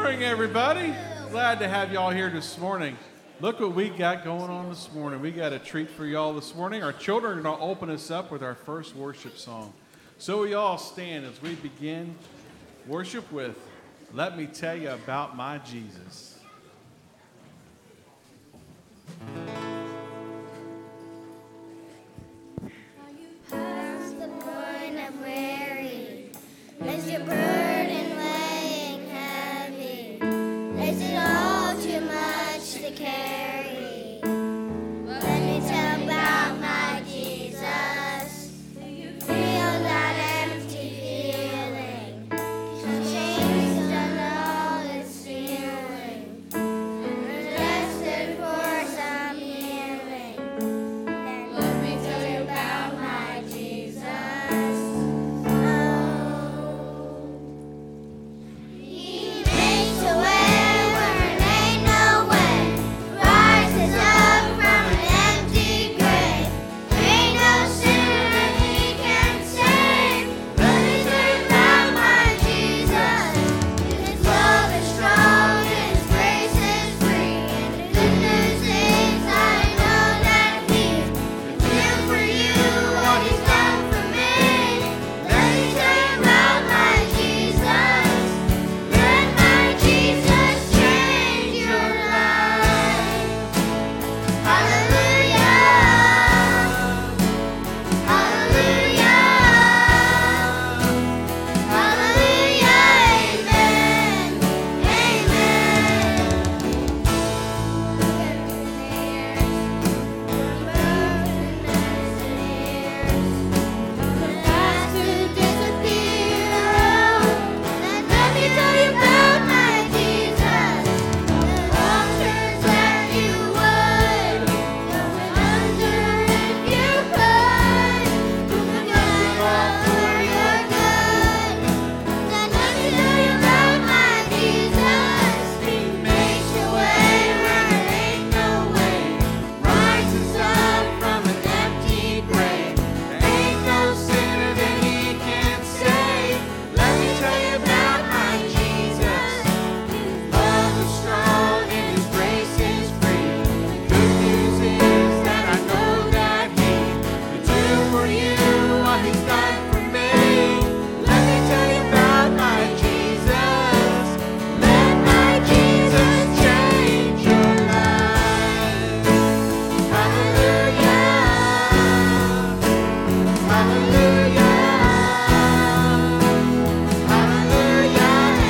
morning, everybody. Glad to have y'all here this morning. Look what we got going on this morning. We got a treat for y'all this morning. Our children are going to open us up with our first worship song. So we all stand as we begin worship with Let Me Tell You About My Jesus. Past the point of weary, is your burden weighing heavy? Is it all too much to carry? Let me tell about my Jesus. Do you feel that empty feeling? Chains done all its stealing. Rested for some healing. Then let me tell you about my Jesus. He makes a way where it ain't no way. Rises up from an empty grave. Ain't no sinner that he can save. Let me tell you about my Jesus. His love is strong, his grace is free. And the good news is I know that he can do for you what he's done for me. Let me tell you about my Jesus. Let my Jesus change your life. Hallelujah. Hallelujah. Hallelujah. Amen. Amen. Look at the years, from birth and years, from the past to disappear. Let me tell you about my Jesus. The altars that you would go under if you could. Who could do it all for your good? Then let me tell you about my Jesus. He makes a way where it ain't no way. Rises up from an empty grave. There ain't no sinner that he can't save. Let me tell you about my Jesus. His love is strong and his grace is free. The good news is that I know that he can do for you what he's done for me. Let me tell you about my Jesus. Let my Jesus change your life. Hallelujah. Hallelujah. Hallelujah.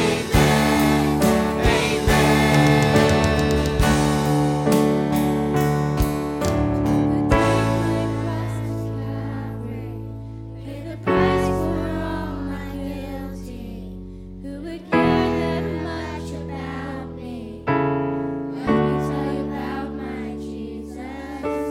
Pay the price for all my guilty. Who would care that much about me? Let me tell you about my Jesus.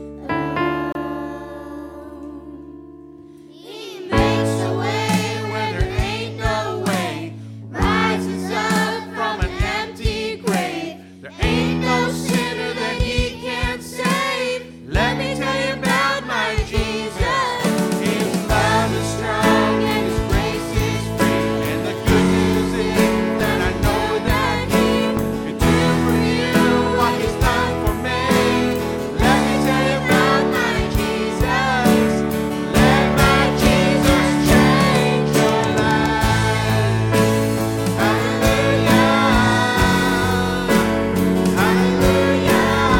He makes a way where there ain't no way. Rises up from an empty grave. There ain't no sinner that he can't save. Let me tell you about my Jesus. His love is strong and his grace is free. And the good news is that I know that he can do for you what he's done for me. Let me tell you about my Jesus. Let my Jesus change your life. Hallelujah. Hallelujah.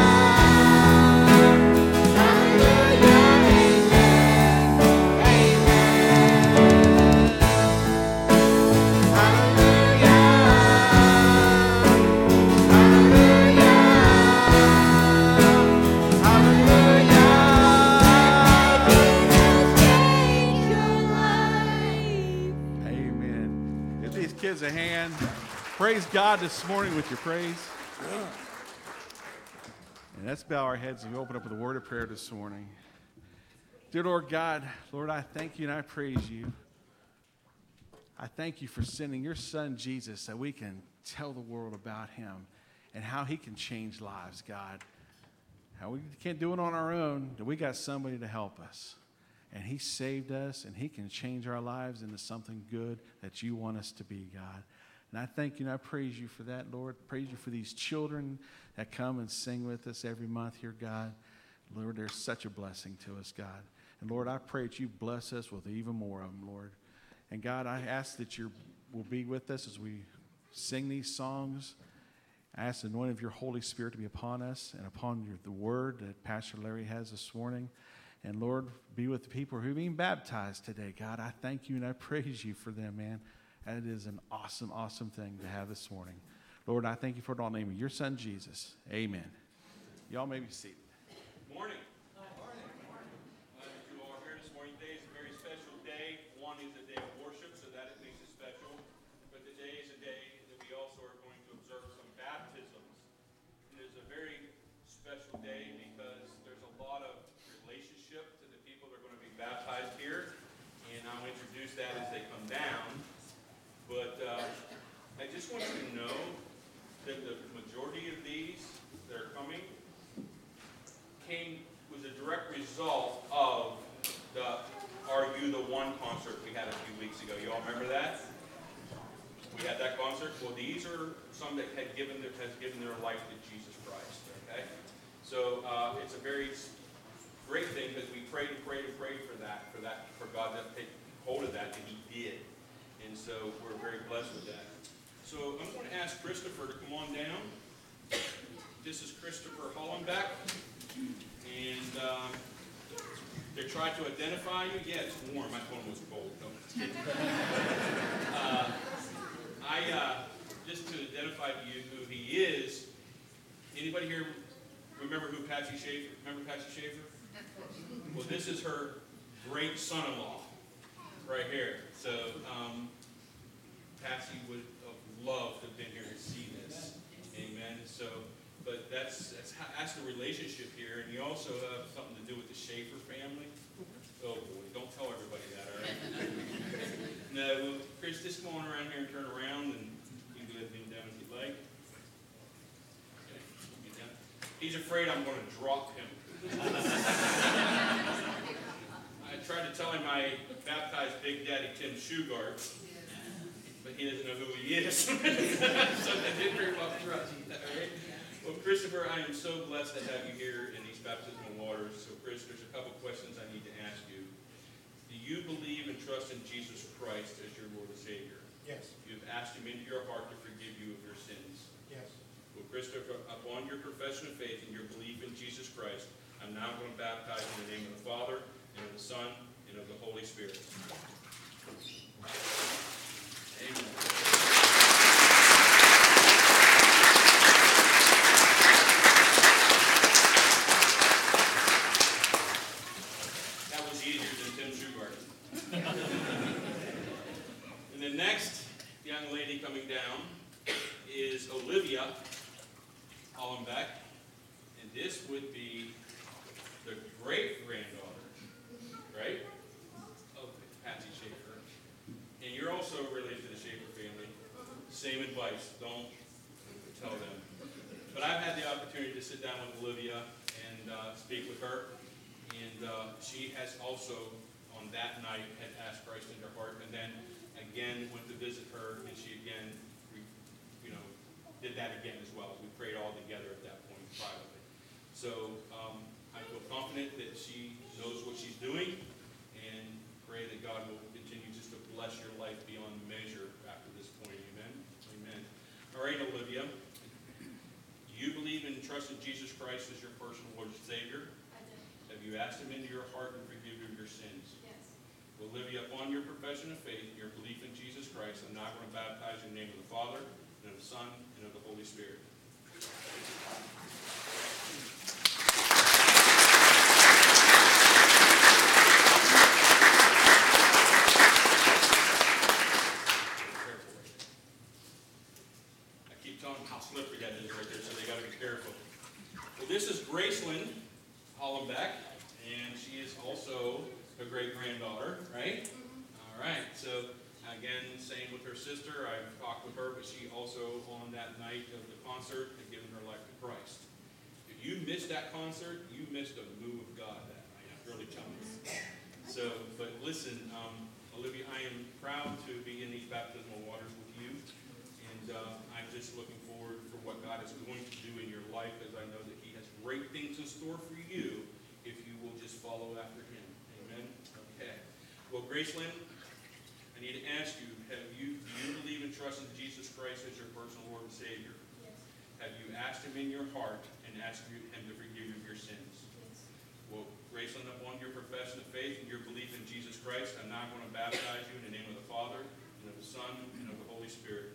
Amen. Give these kids a hand. Praise God this morning with your praise. And let's bow our heads and we open up with a word of prayer this morning. Dear Lord God, Lord, I thank you and I praise you. I thank you for sending your son Jesus so we can tell the world about him and how he can change lives, God. How we can't do it on our own, that we got somebody to help us. And he saved us, and he can change our lives into something good that you want us to be, God. And I thank you and I praise you for that, Lord. Praise you for these children that come and sing with us every month here, God. Lord, they're such a blessing to us, God. And Lord, I pray that you bless us with even more of them, Lord. And God, I ask that you will be with us as we sing these songs. I ask the anointing of your Holy Spirit to be upon us and upon the word that Pastor Larry has this morning. And Lord, be with the people who are being baptized today. God, I thank you and I praise you for them, man. That is an awesome, awesome thing to have this morning. Lord, I thank you for it all in the name of your son, Jesus. Amen. Y'all may be seated. Morning. Glad that you all are here this morning. Today is a very special day. One is a day of worship, so that it makes it special. But today is a day that we also are going to observe some baptisms. It is a very special day because there's a lot of relationship to the people that are going to be baptized here. And I'll introduce that as they come down. But I just want you to know that the majority of these that are coming was a direct result of the Are You the One concert we had a few weeks ago. You all remember that? We had that concert. Well, these are some that has given their life to Jesus Christ. Okay, so it's a very great thing because we prayed and prayed and prayed for God to take hold of that, and He did. And so we're very blessed with that. So I'm going to ask Christopher to come on down. This is Christopher Hollenbeck. And they tried to identify you. Yeah, it's warm. My phone was cold. No, I'm just kidding. Just to identify to you who he is, anybody here remember who Patsy Schaefer? Remember Patsy Schaefer? Well, this is her great son-in-law right here. So Patsy would have loved to have been here to see this. Amen. So, but that's the relationship here, and you also have something to do with the Schaefer family. Oh boy, don't tell everybody that, all right? No, well, Chris, just come on around here and turn around, and you can go ahead and kneel down if you'd like. Okay, get down. He's afraid I'm going to drop him. I tried to tell him I baptized Big Daddy Tim Shugart, but he doesn't know who he is. So I didn't very well trust that, right? Well, Christopher, I am so blessed to have you here in these baptismal waters. So, Chris, there's a couple questions I need to ask you. Do you believe and trust in Jesus Christ as your Lord and Savior? Yes. You've asked Him into your heart to forgive you of your sins. Yes. Well, Christopher, upon your profession of faith and your belief in Jesus Christ, I'm now going to baptize in the name of the Father, and of the Son, and of the Holy Spirit. Amen. That was easier than Tim Shugart. And the next young lady coming down is Olivia Hollenbeck. And this would be the great-granddaughter, right, of Patsy Schaefer. And you're also related to the Schaefer family. Same advice, don't tell them. But I've had the opportunity to sit down with Olivia and speak with her. And she has also, on that night, had asked Christ into her heart. And then, again, went to visit her, and she again, did that again as well. We prayed all together at that point privately. So I feel confident that she knows what she's doing, and pray that God will continue just to bless your life beyond measure after this point. Amen? Amen. All right, Olivia. Do you believe and trust in Jesus Christ as your personal Lord and Savior? I do. Have you asked Him into your heart to forgive you of your sins? Yes. Well, Olivia, upon your profession of faith and your belief in Jesus Christ, I'm now going to baptize you in the name of the Father, and of the Son, and of the Holy Spirit. I keep telling them how slippery that is right there, so they got to be careful. Well, this is Gracelyn Hollenbeck, and she is also a great-granddaughter, right? All right, so again, same with her sister. I've talked with her, but she also, on that night of the concert, had given her life to Christ. If you missed that concert, you missed a move of God that night. I'm really telling you. So, but listen, Olivia, I am proud to be in these baptismal waters with you. And I'm just looking forward for what God is going to do in your life, as I know that He has great things in store for you if you will just follow after Him. Amen? Okay. Well, Graceland, I need to ask you, do you believe and trust in Jesus Christ as your personal Lord and Savior? Yes. Have you asked Him in your heart and asked Him to forgive you of your sins? Yes. Well, Graceland, upon your profession of faith and your belief in Jesus Christ, I'm now going to baptize you in the name of the Father, and of the Son, and of the Holy Spirit.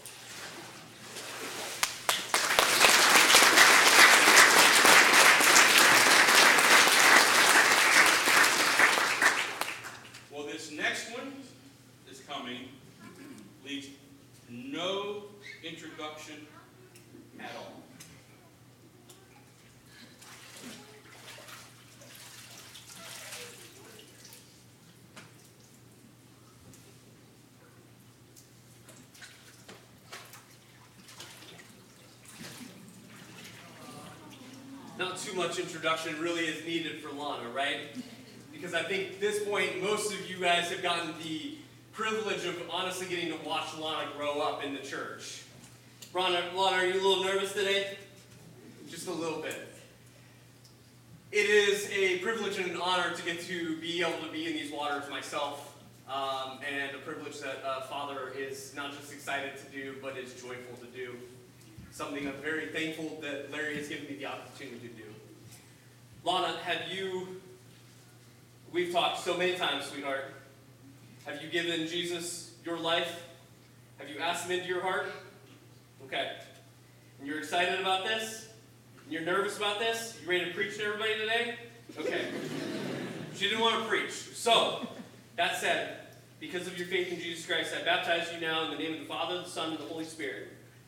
Well, this next one is coming, leaves no introduction at all. Not too much introduction really is needed for Lana, right? Because I think at this point, most of you guys have gotten the privilege of honestly getting to watch Lana grow up in the church. Lana, are you a little nervous today? Just a little bit. It is a privilege and an honor to get to be able to be in these waters myself, and a privilege that Father is not just excited to do, but is joyful to do. Something I'm very thankful that Larry has given me the opportunity to do. Lana, we've talked so many times, sweetheart. Have you given Jesus your life? Have you asked Him into your heart? Okay. And you're excited about this? And you're nervous about this? You ready to preach to everybody today? Okay. She didn't want to preach. So, that said, because of your faith in Jesus Christ, I baptize you now in the name of the Father, the Son, and the Holy Spirit.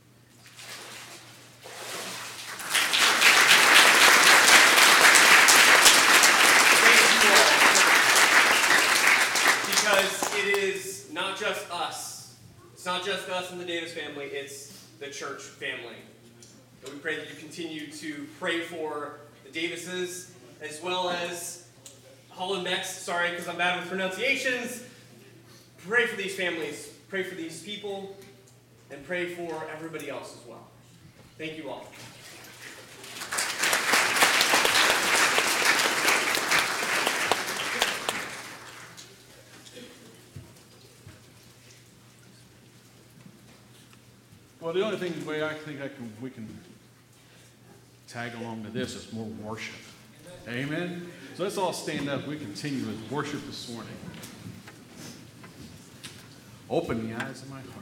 Because it is not just us. It's not just us and the Davis family. It's the church family. And we pray that you continue to pray for the Davises as well as Hollenbecks. Sorry, because I'm bad with pronunciations. Pray for these families. Pray for these people. And pray for everybody else as well. Thank you all. Well, the only way I think we can tag along to this is more worship. Amen? So let's all stand up. We continue with worship this morning. Open the eyes of my heart.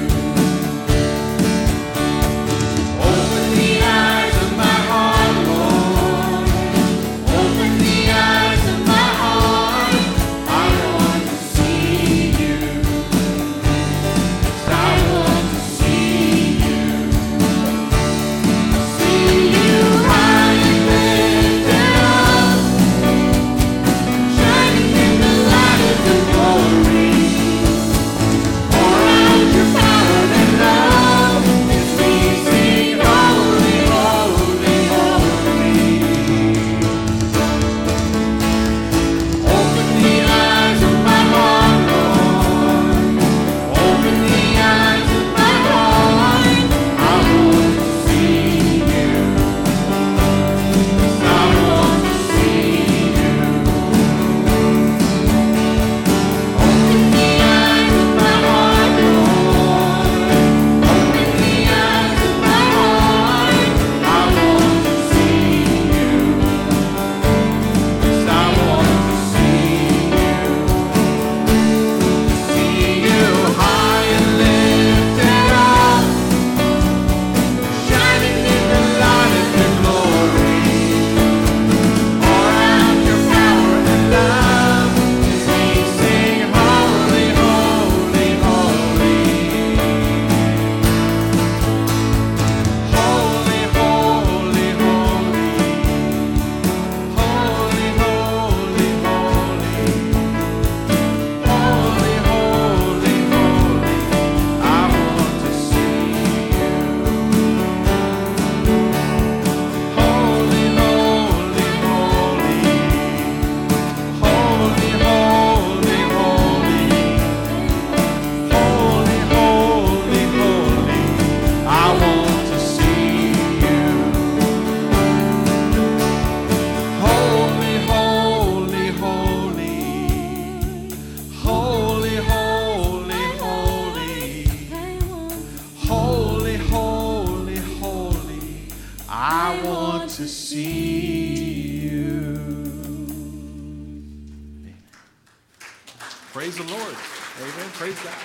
Open the eyes of my heart, Lord. Praise the Lord. Amen. Praise God.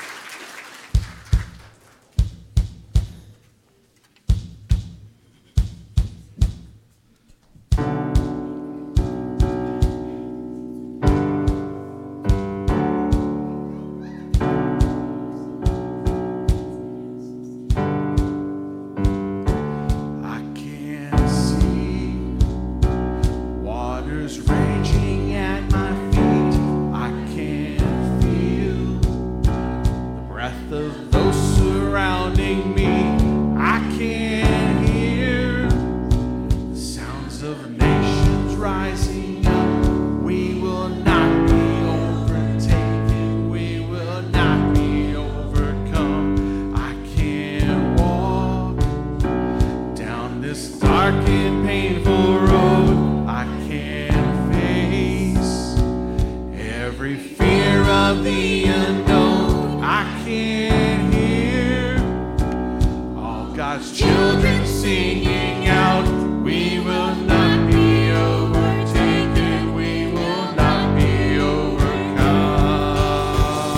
I can see waters raging at my feet. I can feel the breath of those surrounding me. I can hear the sounds of nations rising up. We will not be overtaken. We will not be overcome. I can walk down this dark and painful road. I can face every fear of the unknown. I can hear all God's children singing out. We will not be overtaken. We will not be overcome.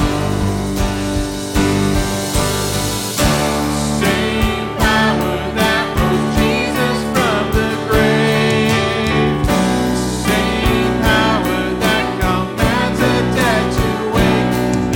Same power that rose Jesus from the grave. Same power that commands the dead to wake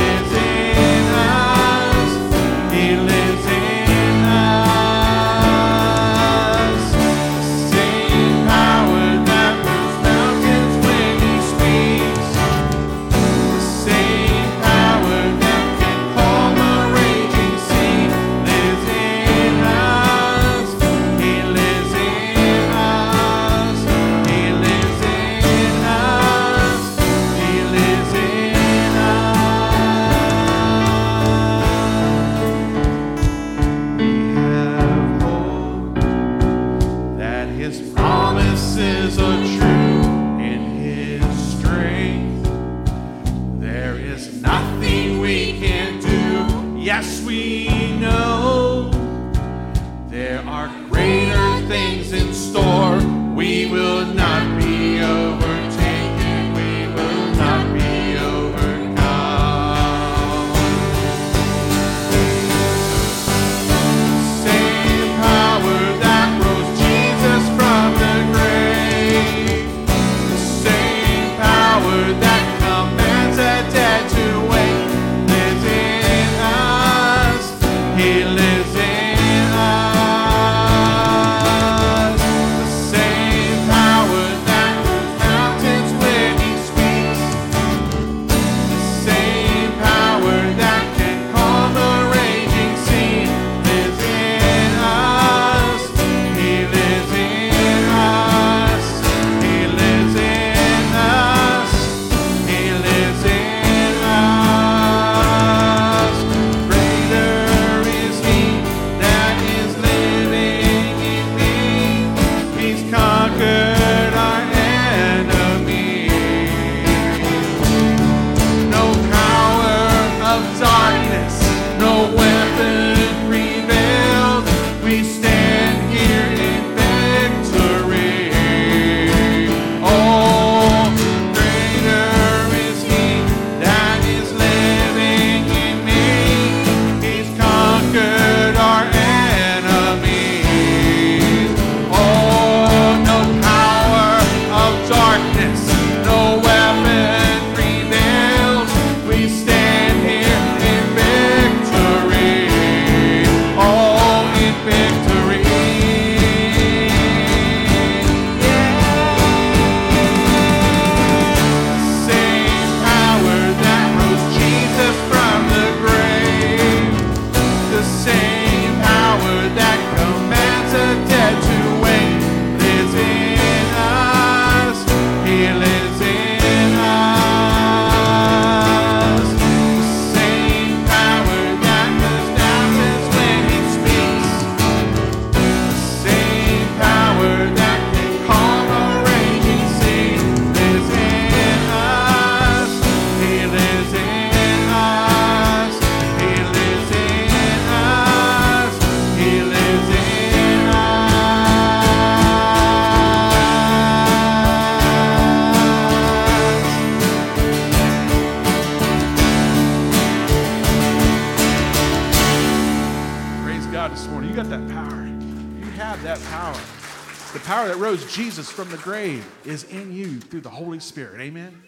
power that rose Jesus from the grave is in you through the Holy Spirit. Amen.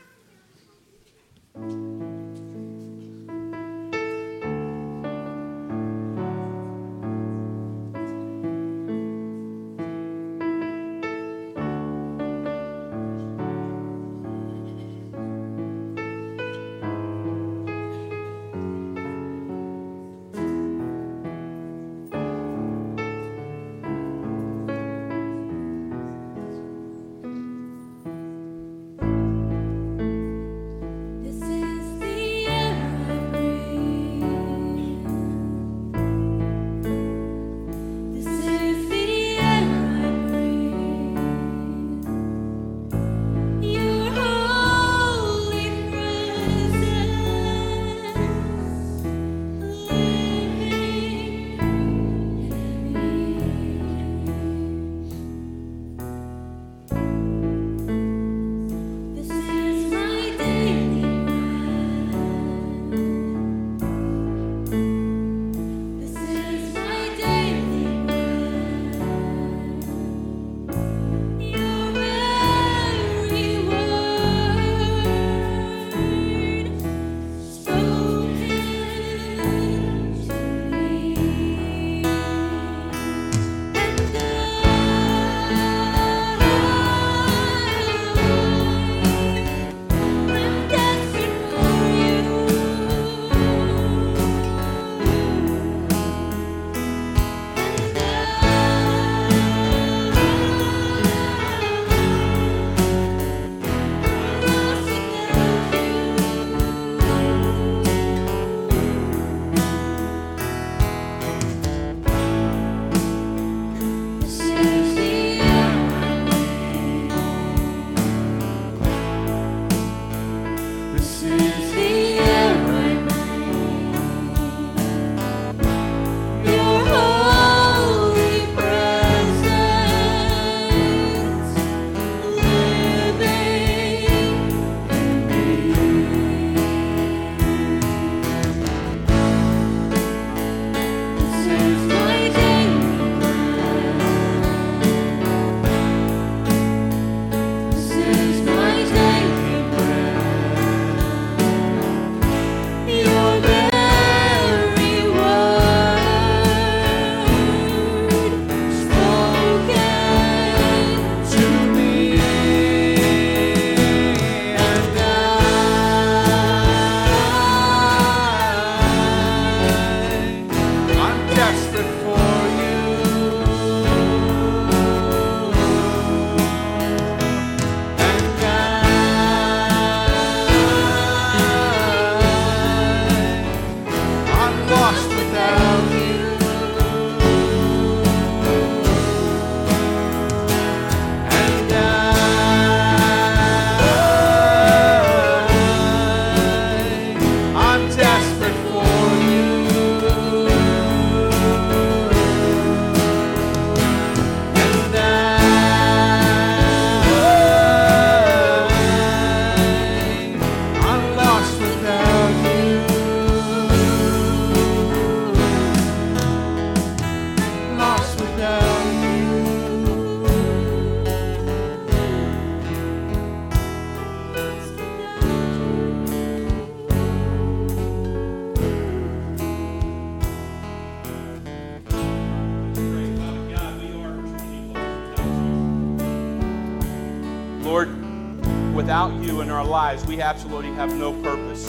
without you in our lives, we absolutely have no purpose.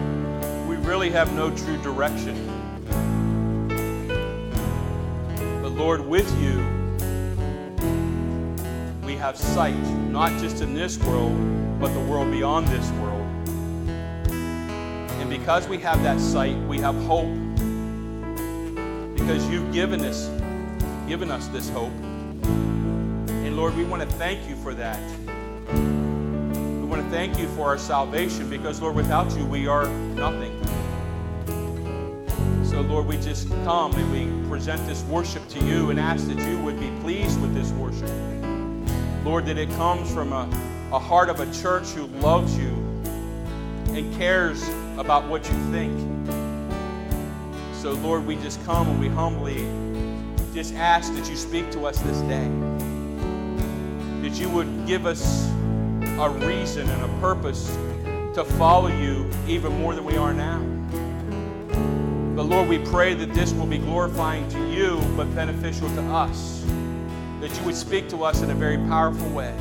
We really have no true direction. But Lord, with you, we have sight, not just in this world, but the world beyond this world. And because we have that sight, we have hope. Because you've given us this hope. And Lord, we want to thank you for that. We want to thank you for our salvation because, Lord, without you, we are nothing. So, Lord, we just come and we present this worship to you and ask that you would be pleased with this worship. Lord, that it comes from a heart of a church who loves you and cares about what you think. So, Lord, we just come and we humbly just ask that you speak to us this day. that you would give us a reason and a purpose to follow you even more than we are now. But Lord, we pray that this will be glorifying to you, but beneficial to us. That you would speak to us in a very powerful way.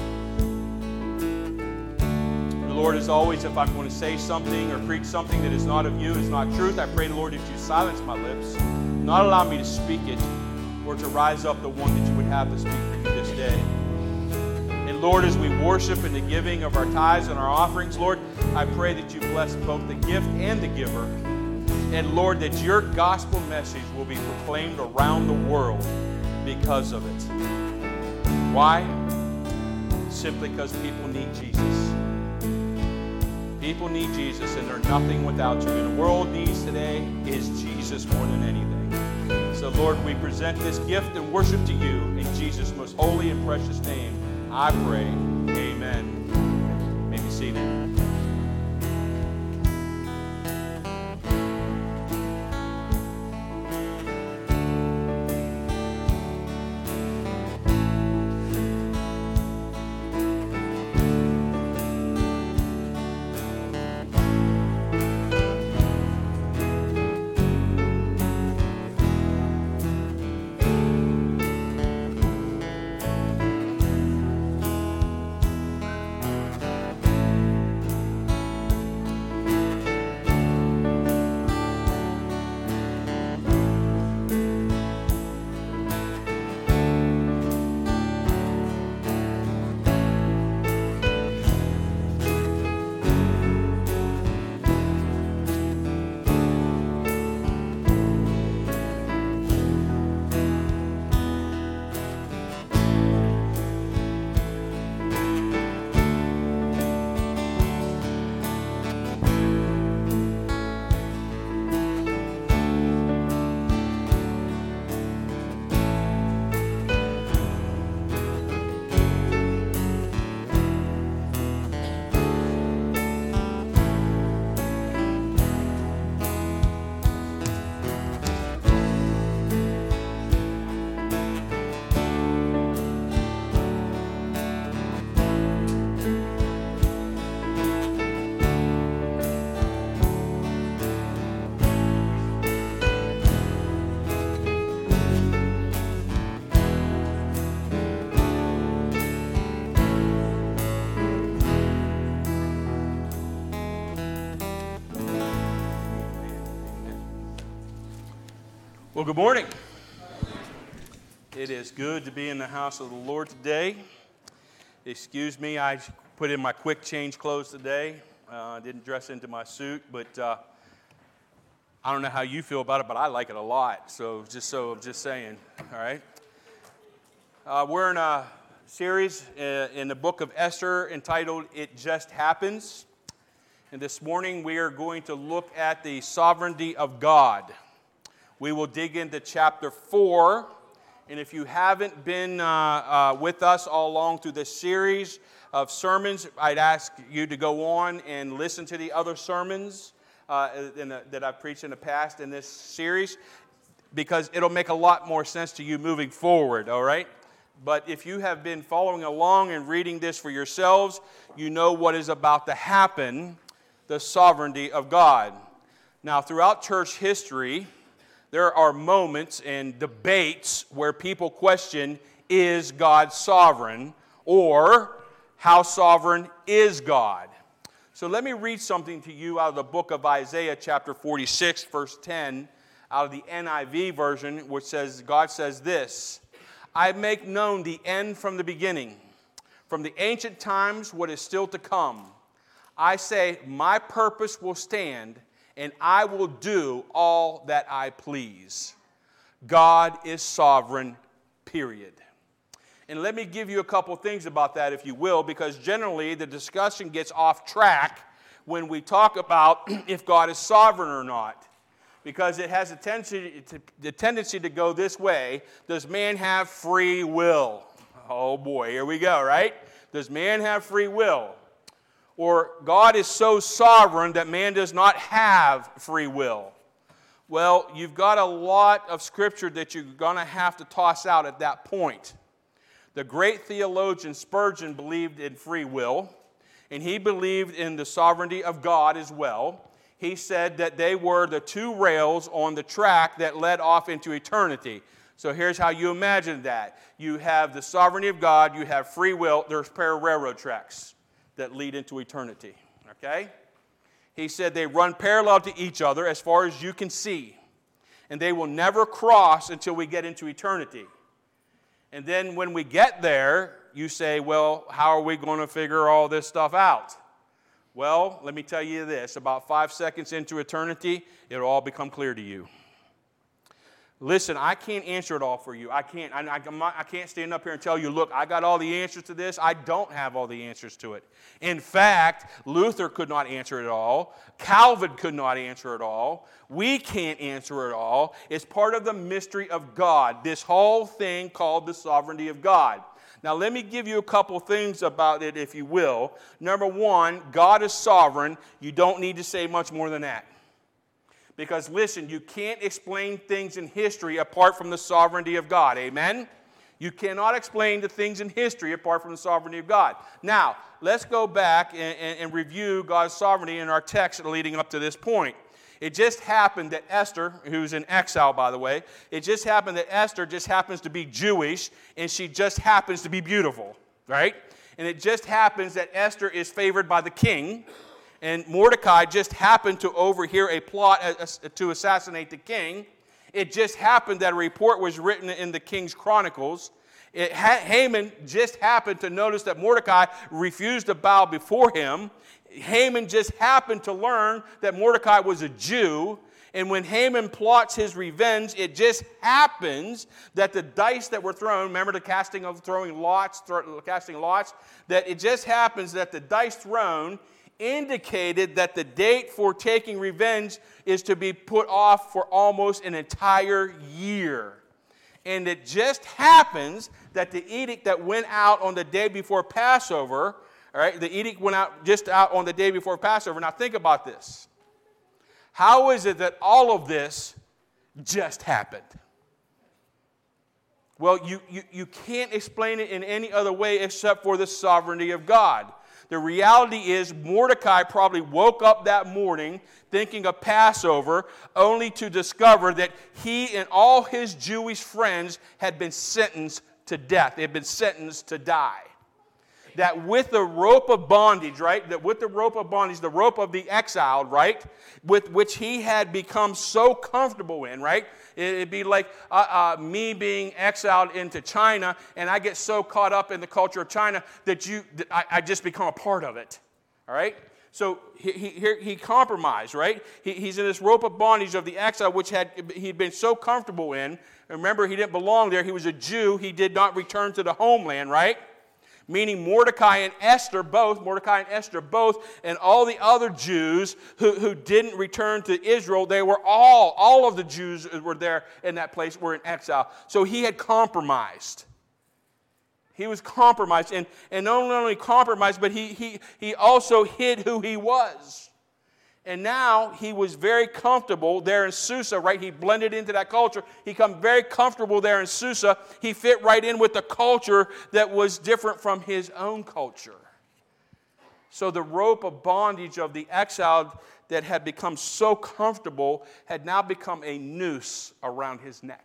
Lord, as always, if I'm going to say something or preach something that is not of you, is not truth, I pray, Lord, that you silence my lips, not allow me to speak it, or to rise up the one that you would have to speak for you this day. And Lord, as we worship in the giving of our tithes and our offerings, Lord, I pray that you bless both the gift and the giver. And Lord, that your gospel message will be proclaimed around the world because of it. Why? Simply because people need Jesus. People need Jesus, and they're nothing without you. And the world needs today is Jesus more than anything. So, Lord, we present this gift and worship to you in Jesus' most holy and precious name. I pray. Amen. You may be seated. Well, good morning. It is good to be in the house of the Lord today. Excuse me, I put in my quick change clothes today. Didn't dress into my suit, but I don't know how you feel about it, but I like it a lot. So I'm just saying, all right? We're in a series in the book of Esther entitled It Just Happens. And this morning we are going to look at the sovereignty of God. We will dig into chapter 4, and if you haven't been with us all along through this series of sermons, I'd ask you to go on and listen to the other sermons that I've preached in the past in this series, because it'll make a lot more sense to you moving forward, all right? But if you have been following along and reading this for yourselves, you know what is about to happen, the sovereignty of God. Now, throughout church history, there are moments and debates where people question, is God sovereign? Or, how sovereign is God? So let me read something to you out of the book of Isaiah chapter 46, verse 10, out of the NIV version, which says, God says this, I make known the end from the beginning, from the ancient times what is still to come. I say, my purpose will stand, and I will do all that I please. God is sovereign, period. And let me give you a couple things about that, if you will, because generally the discussion gets off track when we talk about if God is sovereign or not. Because it has a tendency to go this way. Does man have free will? Oh boy, here we go, right? Does man have free will? Or God is so sovereign that man does not have free will. Well, you've got a lot of scripture that you're going to have to toss out at that point. The great theologian Spurgeon believed in free will, and he believed in the sovereignty of God as well. He said that they were the two rails on the track that led off into eternity. So here's how you imagine that. You have the sovereignty of God, you have free will, there's a pair of railroad tracks that lead into eternity. Okay? He said they run parallel to each other as far as you can see. And they will never cross until we get into eternity. And then when we get there, you say, well, how are we going to figure all this stuff out? Well, let me tell you this. About 5 seconds into eternity, it'll all become clear to you. Listen, I can't answer it all for you. I can't stand up here and tell you, look, I got all the answers to this. I don't have all the answers to it. In fact, Luther could not answer it all. Calvin could not answer it all. We can't answer it all. It's part of the mystery of God, this whole thing called the sovereignty of God. Now, let me give you a couple things about it, if you will. Number one, God is sovereign. You don't need to say much more than that. Because, listen, you can't explain things in history apart from the sovereignty of God. Amen? You cannot explain the things in history apart from the sovereignty of God. Now, let's go back and review God's sovereignty in our text leading up to this point. It just happened that Esther, who's in exile, by the way, it just happened that Esther just happens to be Jewish, and she just happens to be beautiful, right? And it just happens that Esther is favored by the king, and Mordecai just happened to overhear a plot to assassinate the king. It just happened that a report was written in the King's Chronicles. Haman just happened to notice that Mordecai refused to bow before him. Haman just happened to learn that Mordecai was a Jew. And when Haman plots his revenge, it just happens that the dice that were thrown, remember the casting lots, that it just happens that the dice thrown indicated that the date for taking revenge is to be put off for almost an entire year. And it just happens that the edict that went out on the day before Passover, all right, the edict went out on the day before Passover. Now think about this. How is it that all of this just happened? Well, you can't explain it in any other way except for the sovereignty of God. The reality is Mordecai probably woke up that morning thinking of Passover only to discover that he and all his Jewish friends had been sentenced to death. They had been sentenced to die. That with the rope of bondage, right? That with the rope of bondage, the rope of the exiled, right? With which he had become so comfortable in, right? It'd be like me being exiled into China, and I get so caught up in the culture of China that I just become a part of it. All right? So he compromised, right? He's in this rope of bondage of the exile, which he'd been so comfortable in. Remember, he didn't belong there. He was a Jew. He did not return to the homeland, right? Meaning Mordecai and Esther both, and all the other Jews who didn't return to Israel, they were all of the Jews who were there in that place were in exile. So he had compromised. He was compromised, and not only compromised, but he also hid who he was. And now he was very comfortable there in Susa, right? He blended into that culture. He became very comfortable there in Susa. He fit right in with the culture that was different from his own culture. So the rope of bondage of the exiled that had become so comfortable had now become a noose around his neck.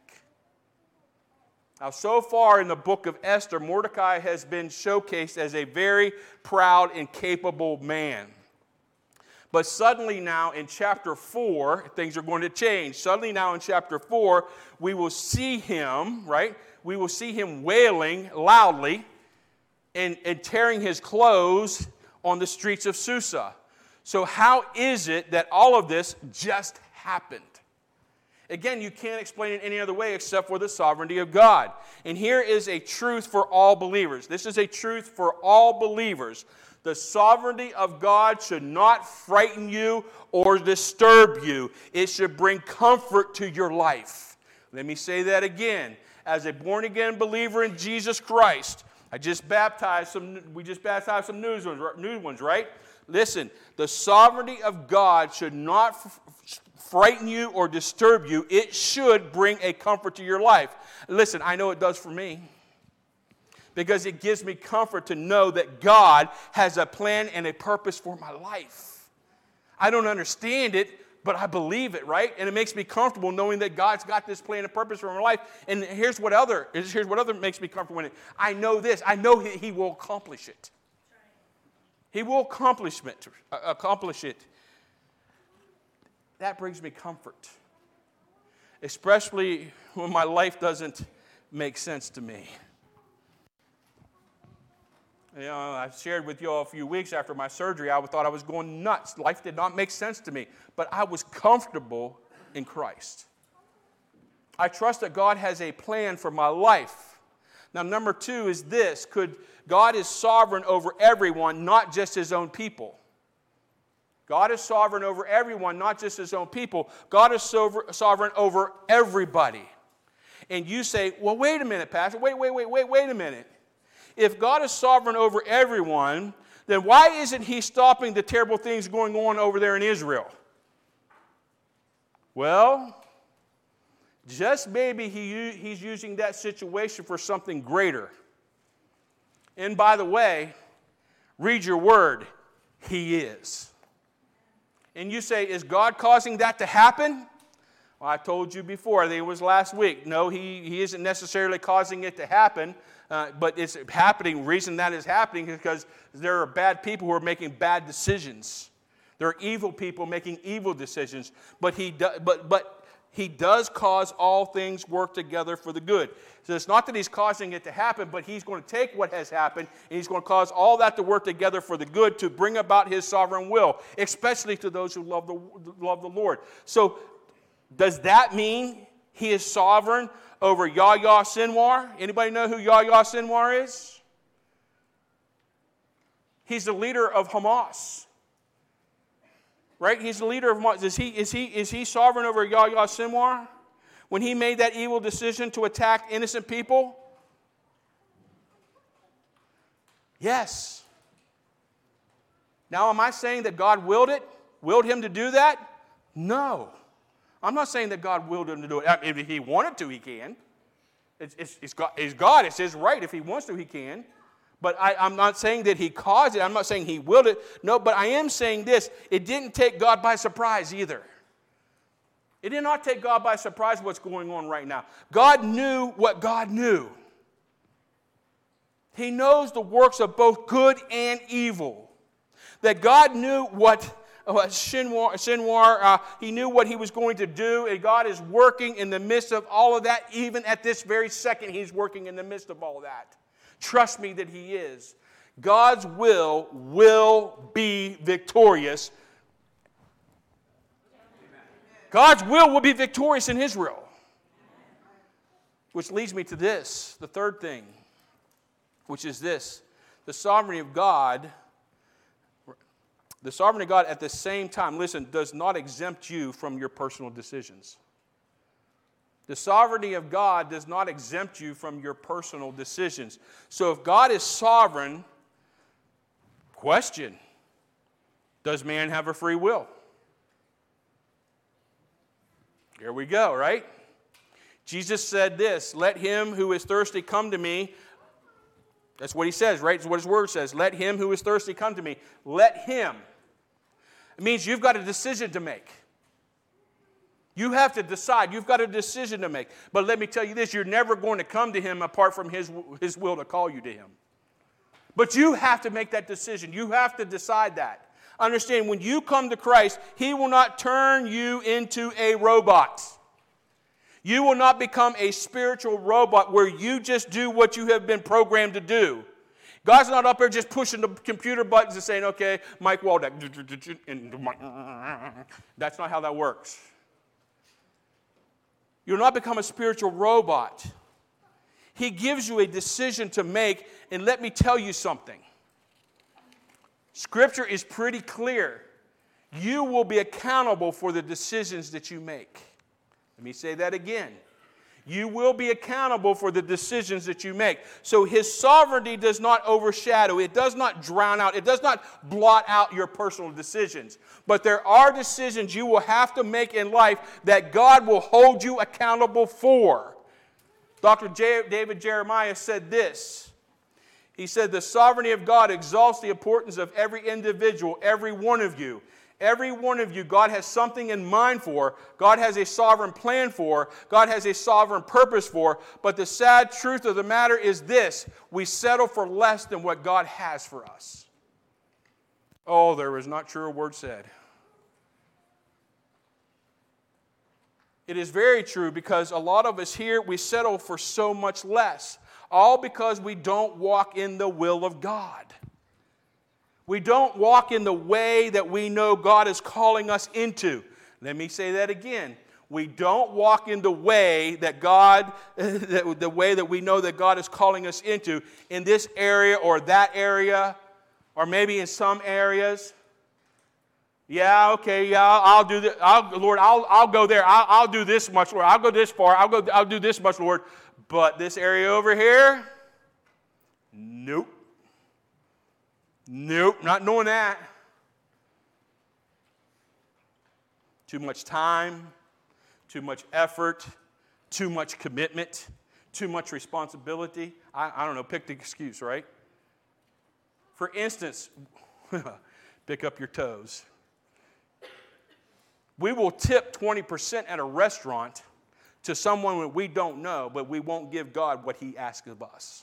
Now, so far in the book of Esther, Mordecai has been showcased as a very proud and capable man. But suddenly now in chapter 4, things are going to change. Suddenly now in chapter 4, we will see him, right? We will see him wailing loudly and tearing his clothes on the streets of Susa. So how is it that all of this just happened? Again, you can't explain it any other way except for the sovereignty of God. And here is a truth for all believers. This is a truth for all believers. The sovereignty of God should not frighten you or disturb you. It should bring comfort to your life. Let me say that again. As a born-again believer in Jesus Christ, we just baptized some new ones, right? Listen, the sovereignty of God should not frighten you or disturb you. It should bring a comfort to your life. Listen, I know it does for me. because it gives me comfort to know that God has a plan and a purpose for my life. I don't understand it, but I believe it, right? And it makes me comfortable knowing that God's got this plan and purpose for my life. And here's what other makes me comfortable in it. I know this. I know He will accomplish it. He will accomplish it. That brings me comfort, especially when my life doesn't make sense to me. You know, I shared with you all a few weeks after my surgery, I thought I was going nuts. Life did not make sense to me, but I was comfortable in Christ. I trust that God has a plan for my life. Now, number 2 is this. God is sovereign over everyone, not just His own people. God is sovereign over everyone, not just His own people. God is sovereign over everybody. And you say, well, wait a minute, Pastor. Wait a minute. If God is sovereign over everyone, then why isn't He stopping the terrible things going on over there in Israel? Well, just maybe He's using that situation for something greater. And by the way, read your word, He is. And you say, is God causing that to happen? Well, I told you before, I think it was last week. No, He isn't necessarily causing it to happen. But it's happening. The reason that is happening is because there are bad people who are making bad decisions. There are evil people making evil decisions. But he does cause all things work together for the good. So it's not that He's causing it to happen, but He's going to take what has happened and He's going to cause all that to work together for the good to bring about His sovereign will, especially to those who love the Lord. So does that mean He is sovereign over Yahya Sinwar? Anybody know who Yahya Sinwar is? He's the leader of Hamas. Right? He's the leader of Hamas. Is he sovereign over Yahya Sinwar? When he made that evil decision to attack innocent people? Yes. Now, am I saying that God willed him to do that? No. I'm not saying that God willed him to do it. I mean, if He wanted to, He can. It's God. It's His right. If He wants to, He can. But I'm not saying that He caused it. I'm not saying He willed it. No, but I am saying this. It didn't take God by surprise either. It did not take God by surprise what's going on right now. God knew what God knew. He knows the works of both good and evil. That God knew what Sinwar, he knew what he was going to do, and God is working in the midst of all of that. Even at this very second, He's working in the midst of all that. Trust me that He is. God's will be victorious. God's will be victorious in Israel. Which leads me to this, the third thing, which is this. The sovereignty of God at the same time, listen, does not exempt you from your personal decisions. The sovereignty of God does not exempt you from your personal decisions. So if God is sovereign, question, does man have a free will? Here we go, right? Jesus said this, let him who is thirsty come to me. That's what He says, right? That's what His word says. Let him who is thirsty come to me. Let him. It means you've got a decision to make. You have to decide. You've got a decision to make. But let me tell you this, you're never going to come to Him apart from His will to call you to Him. But you have to make that decision. You have to decide that. Understand, when you come to Christ, He will not turn you into a robot. You will not become a spiritual robot where you just do what you have been programmed to do. God's not up there just pushing the computer buttons and saying, okay, Mike Waldeck. That's not how that works. You'll not become a spiritual robot. He gives you a decision to make, and let me tell you something. Scripture is pretty clear. You will be accountable for the decisions that you make. Let me say that again. You will be accountable for the decisions that you make. So His sovereignty does not overshadow, it does not drown out, it does not blot out your personal decisions. But there are decisions you will have to make in life that God will hold you accountable for. Dr. David Jeremiah said this. He said, the sovereignty of God exalts the importance of every individual, every one of you. Every one of you, God has something in mind for. God has a sovereign plan for. God has a sovereign purpose for. But the sad truth of the matter is this: we settle for less than what God has for us. Oh, there was not truer word said. It is very true, because a lot of us here, we settle for so much less. All because we don't walk in the will of God. We don't walk in the way that we know God is calling us into. Let me say that again. We don't walk in the way that God, the way that we know that God is calling us into in this area or that area, or maybe in some areas. Yeah, okay, yeah, I'll do this. Lord, I'll go there. I'll do this much, Lord. I'll go this far. I'll do this much, Lord. But this area over here, nope. Nope, not knowing that. Too much time, too much effort, too much commitment, too much responsibility. I don't know, pick the excuse, right? For instance, pick up your toes. We will tip 20% at a restaurant to someone that we don't know, but we won't give God what He asks of us.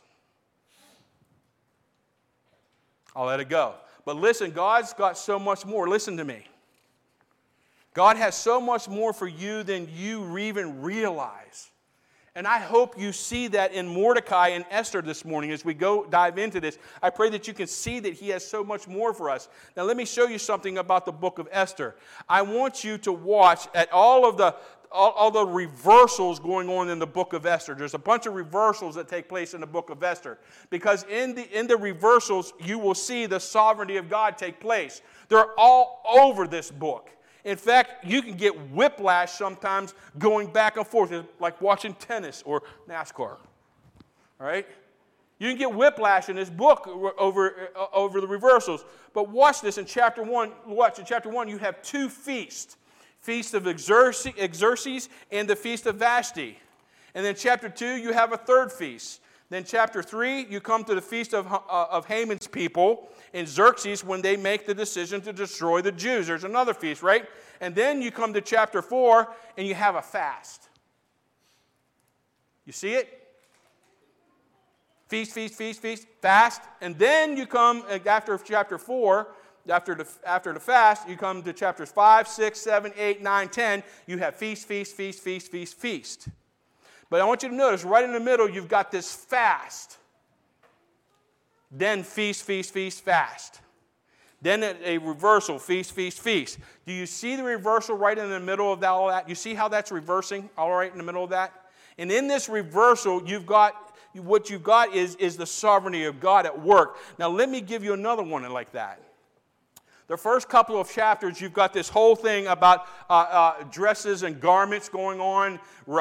I'll let it go. But listen, God's got so much more. Listen to me. God has so much more for you than you even realize. And I hope you see that in Mordecai and Esther this morning as we go dive into this. I pray that you can see that He has so much more for us. Now let me show you something about the book of Esther. I want you to watch at all the reversals going on in the book of Esther. There's a bunch of reversals that take place in the book of Esther. Because in the reversals, you will see the sovereignty of God take place. They're all over this book. In fact, you can get whiplash sometimes going back and forth, like watching tennis or NASCAR. All right? You can get whiplash in this book over the reversals. But watch this in chapter 1. Watch, in chapter 1, you have two feasts. Feast of Xerxes and the Feast of Vashti. And then chapter 2, you have a third feast. Then chapter 3, you come to the feast of Haman's people in Xerxes when they make the decision to destroy the Jews. There's another feast, right? And then you come to chapter 4 and you have a fast. You see it? Feast, feast, feast, feast, fast. And then you come after chapter 4, after the fast, you come to chapters 5, 6, 7, 8, 9, 10. You have feast, feast, feast, feast, feast, feast. But I want you to notice, right in the middle, you've got this fast. Then feast, feast, feast, fast. Then a reversal, feast, feast, feast. Do you see the reversal right in the middle of all that? You see how that's reversing all right in the middle of that? And in this reversal, what you've got is the sovereignty of God at work. Now let me give you another one like that. The first couple of chapters, you've got this whole thing about dresses and garments going on,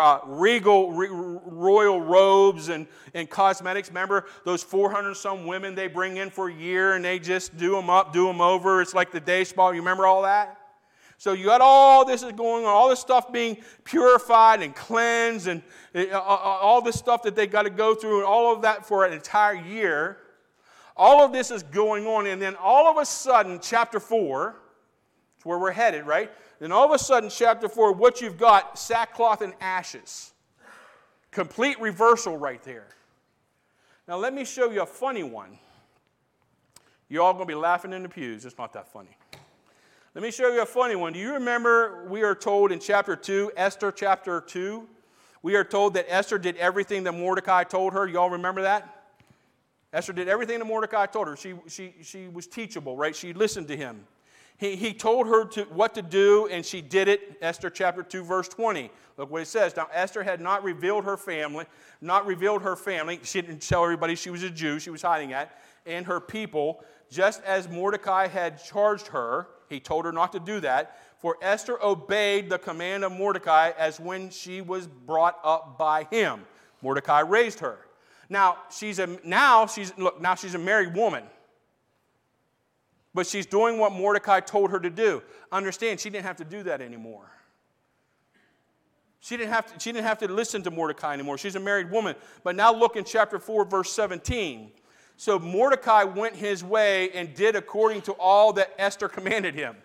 royal robes and cosmetics. Remember those 400-some women they bring in for a year and they just do them up, do them over. It's like the day spa. You remember all that? So you got all this is going on, all this stuff being purified and cleansed and all this stuff that they got to go through and all of that for an entire year. All of this is going on, and then all of a sudden, chapter 4, it's where we're headed, right? Then all of a sudden, chapter 4, what you've got, sackcloth and ashes. Complete reversal right there. Now, let me show you a funny one. You're all going to be laughing in the pews. It's not that funny. Let me show you a funny one. Do you remember we are told in chapter 2, Esther chapter 2, we are told that Esther did everything that Mordecai told her. You all remember that? Esther did everything that Mordecai told her. She was teachable, right? She listened to him. He told her what to do, and she did it. Esther chapter 2, verse 20. Look what it says. Now, Esther had not revealed her family. She didn't tell everybody she was a Jew. She was hiding that. And her people, just as Mordecai had charged her. He told her not to do that. For Esther obeyed the command of Mordecai as when she was brought up by him. Mordecai raised her. Now she's a married woman. But she's doing what Mordecai told her to do. Understand, she didn't have to do that anymore. She didn't have to listen to Mordecai anymore. She's a married woman. But now look in chapter 4, verse 17. So Mordecai went his way and did according to all that Esther commanded him.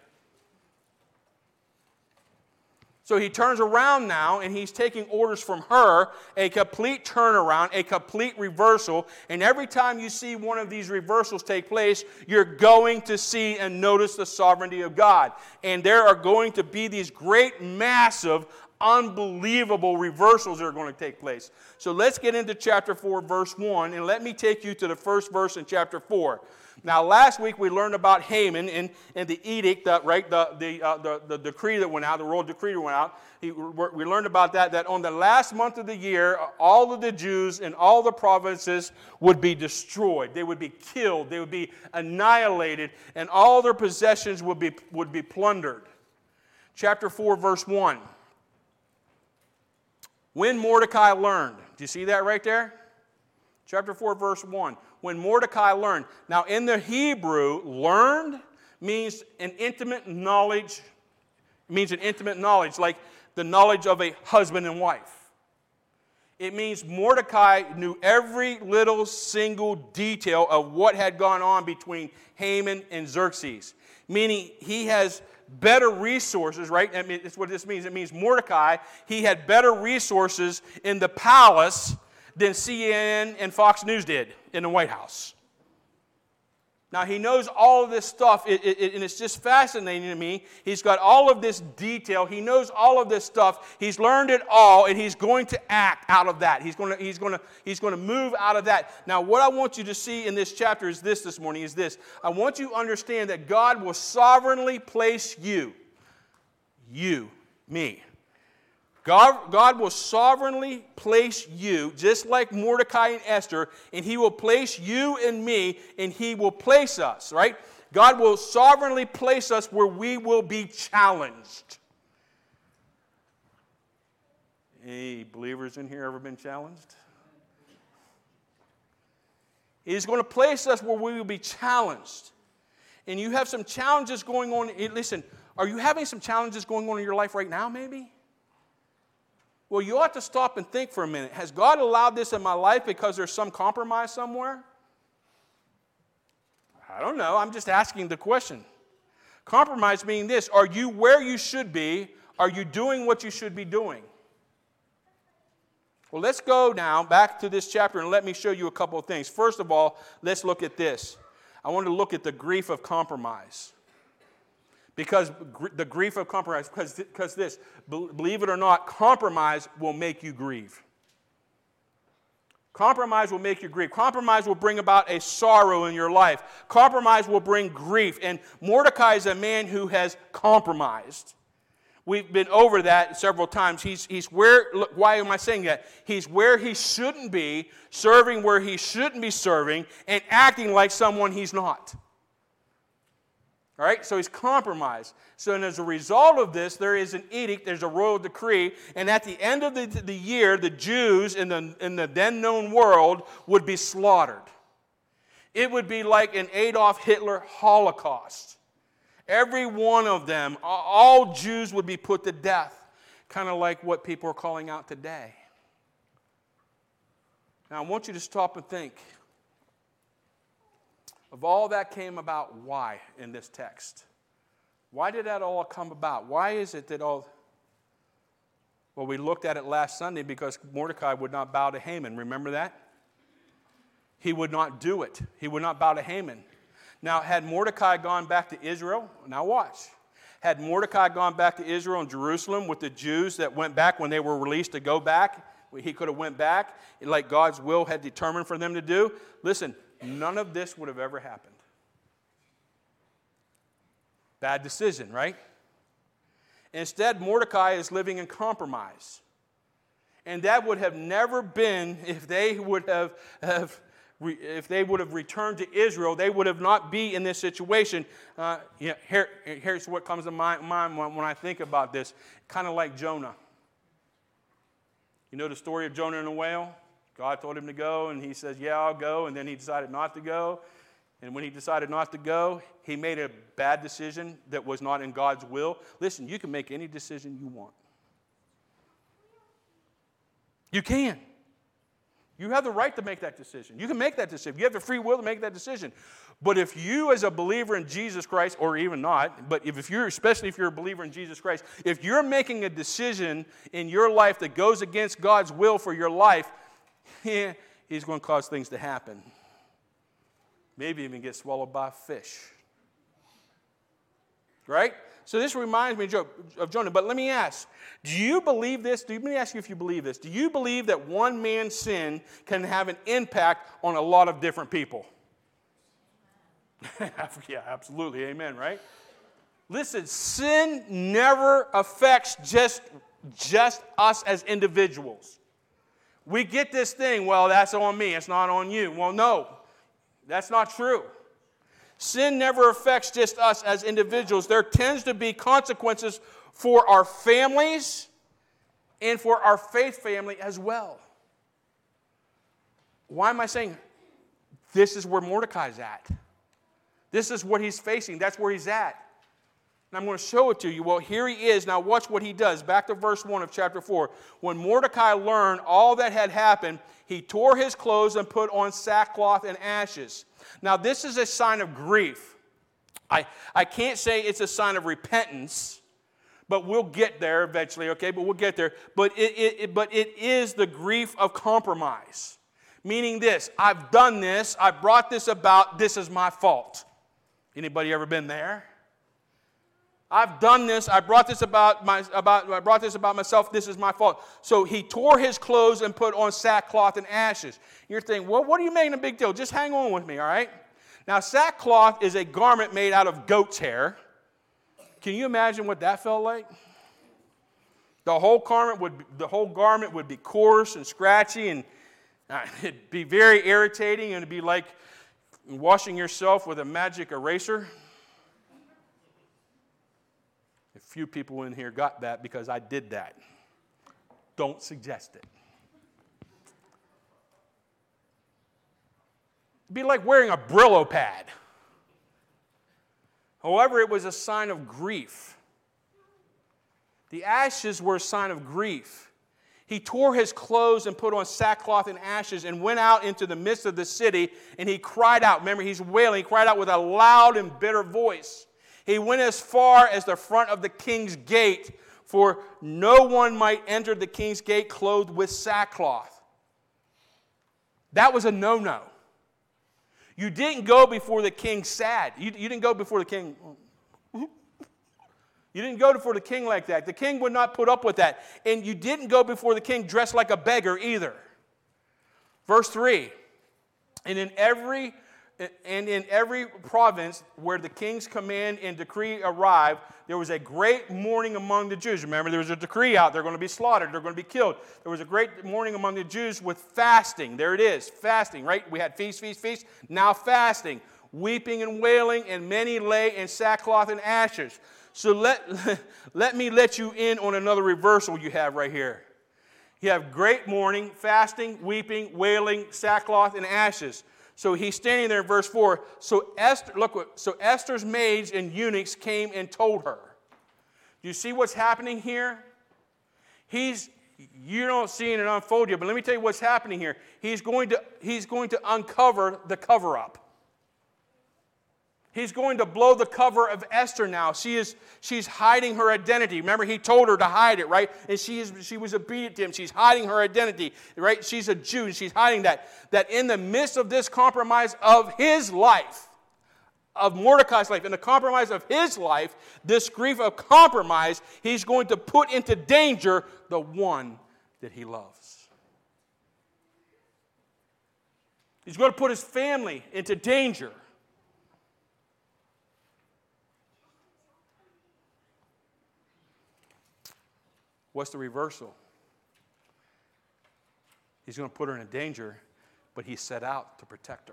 So he turns around now, and he's taking orders from her, a complete turnaround, a complete reversal. And every time you see one of these reversals take place, you're going to see and notice the sovereignty of God. And there are going to be these great, massive, unbelievable reversals that are going to take place. So let's get into chapter 4, verse 1, and let me take you to the first verse in chapter 4. Now, last week we learned about Haman and the edict, the decree that went out, the royal decree that went out. We learned about that on the last month of the year, all of the Jews in all the provinces would be destroyed. They would be killed. They would be annihilated, and all their possessions would be plundered. Chapter 4, verse 1. When Mordecai learned. Do you see that right there? Chapter 4, verse 1. When Mordecai learned. Now, in the Hebrew, learned means an intimate knowledge. It means an intimate knowledge, like the knowledge of a husband and wife. It means Mordecai knew every little single detail of what had gone on between Haman and Xerxes. Meaning he has better resources, right? I mean, that's what this means. It means Mordecai, he had better resources in the palace than CNN and Fox News did in the White House. Now, he knows all of this stuff, and it's just fascinating to me. He's got all of this detail. He knows all of this stuff. He's learned it all, and he's going to act out of that. He's going to move out of that. Now, what I want you to see in this chapter is this morning, is this. I want you to understand that God will sovereignly place you, me. God will sovereignly place you, just like Mordecai and Esther, and he will place you and me, and he will place us, right? God will sovereignly place us where we will be challenged. Any believers in here ever been challenged? He's going to place us where we will be challenged. And you have some challenges going on. Listen, are you having some challenges going on in your life right now, maybe? Well, you ought to stop and think for a minute. Has God allowed this in my life because there's some compromise somewhere? I don't know. I'm just asking the question. Compromise meaning this. Are you where you should be? Are you doing what you should be doing? Well, let's go now back to this chapter and let me show you a couple of things. First of all, let's look at this. I want to look at the grief of compromise. Because the grief of compromise, because this, believe it or not, compromise will make you grieve. Compromise will make you grieve. Compromise will bring about a sorrow in your life. Compromise will bring grief. And Mordecai is a man who has compromised. We've been over that several times. He's where, look, why am I saying that? He's where he shouldn't be, serving where he shouldn't be serving, and acting like someone he's not. All right, so he's compromised. So as a result of this, there is an edict, there's a royal decree, and at the end of the year, the Jews in the then known world would be slaughtered. It would be like an Adolf Hitler Holocaust. Every one of them, all Jews would be put to death, kind of like what people are calling out today. Now, I want you to stop and think. Of all that came about, why in this text? Why did that all come about? Why is it that all... Well, we looked at it last Sunday because Mordecai would not bow to Haman. Remember that? He would not do it. He would not bow to Haman. Now, had Mordecai gone back to Israel... Now watch. Had Mordecai gone back to Israel and Jerusalem with the Jews that went back when they were released to go back, he could have went back like God's will had determined for them to do. Listen, none of this would have ever happened. Bad decision, right? Instead, Mordecai is living in compromise. And that would have never been, if they would have returned to Israel, they would have not be in this situation. Here's what comes to mind when I think about this. Kind of like Jonah. You know the story of Jonah and the whale? God told him to go, and he says, yeah, I'll go. And then he decided not to go. And when he decided not to go, he made a bad decision that was not in God's will. Listen, you can make any decision you want. You can. You have the right to make that decision. You can make that decision. You have the free will to make that decision. But if you, as a believer in Jesus Christ, or even not, but if you're, especially if you're a believer in Jesus Christ, if you're making a decision in your life that goes against God's will for your life, He's going to cause things to happen. Maybe even get swallowed by a fish. Right? So this reminds me of Jonah. But let me ask, do you believe this? Let me ask you if you believe this. Do you believe that one man's sin can have an impact on a lot of different people? Yeah, absolutely. Amen, right? Listen, sin never affects just us as individuals. We get this thing, well, that's on me, it's not on you. Well, no, that's not true. Sin never affects just us as individuals. There tends to be consequences for our families and for our faith family as well. Why am I saying this is where Mordecai's at? This is what he's facing. That's where he's at. And I'm going to show it to you. Well, here he is. Now watch what he does. Back to verse 1 of chapter 4. When Mordecai learned all that had happened, he tore his clothes and put on sackcloth and ashes. Now this is a sign of grief. I can't say it's a sign of repentance, but we'll get there eventually, okay? But we'll get there. But it is the grief of compromise. Meaning this, I've done this, I brought this about, this is my fault. Anybody ever been there? I've done this. I brought this about myself. This is my fault. So he tore his clothes and put on sackcloth and ashes. You're thinking, well, what are you making a big deal? Just hang on with me, all right? Now, sackcloth is a garment made out of goat's hair. Can you imagine what that felt like? The whole garment would be coarse and scratchy, and it'd be very irritating, and it'd be like washing yourself with a magic eraser. A few people in here got that because I did that. Don't suggest it. It'd be like wearing a Brillo pad. However, it was a sign of grief. The ashes were a sign of grief. He tore his clothes and put on sackcloth and ashes and went out into the midst of the city, and he cried out. Remember, he's wailing. He cried out with a loud and bitter voice. He went as far as the front of the king's gate, for no one might enter the king's gate clothed with sackcloth. That was a no-no. You didn't go before the king sad. You didn't go before the king. You didn't go before the king like that. The king would not put up with that. And you didn't go before the king dressed like a beggar either. Verse 3, and in every province where the king's command and decree arrived, there was a great mourning among the Jews. Remember, there was a decree out. They're going to be slaughtered. They're going to be killed. There was a great mourning among the Jews with fasting. There it is, fasting, right? We had feast. Now fasting, weeping and wailing, and many lay in sackcloth and ashes. So let me let you in on another reversal you have right here. You have great mourning, fasting, weeping, wailing, sackcloth, and ashes. So he's standing there in verse 4. So Esther's maids and eunuchs came and told her. Do you see what's happening here? You don't see it unfold yet, but let me tell you what's happening here. He's going to uncover the cover-up. He's going to blow the cover of Esther now. She's hiding her identity. Remember, he told her to hide it, right? And she was obedient to him. She's hiding her identity, right? She's a Jew, and she's hiding that. That in the midst of this compromise of his life, of Mordecai's life, in the compromise of his life, this grief of compromise, he's going to put into danger the one that he loves. He's going to put his family into danger. What's the reversal? He's going to put her in danger, but he set out to protect her.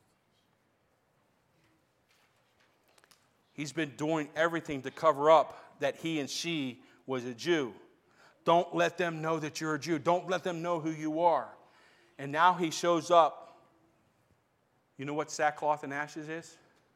He's been doing everything to cover up that he and she was a Jew. Don't let them know that you're a Jew. Don't let them know who you are. And now he shows up. You know what sackcloth and ashes is?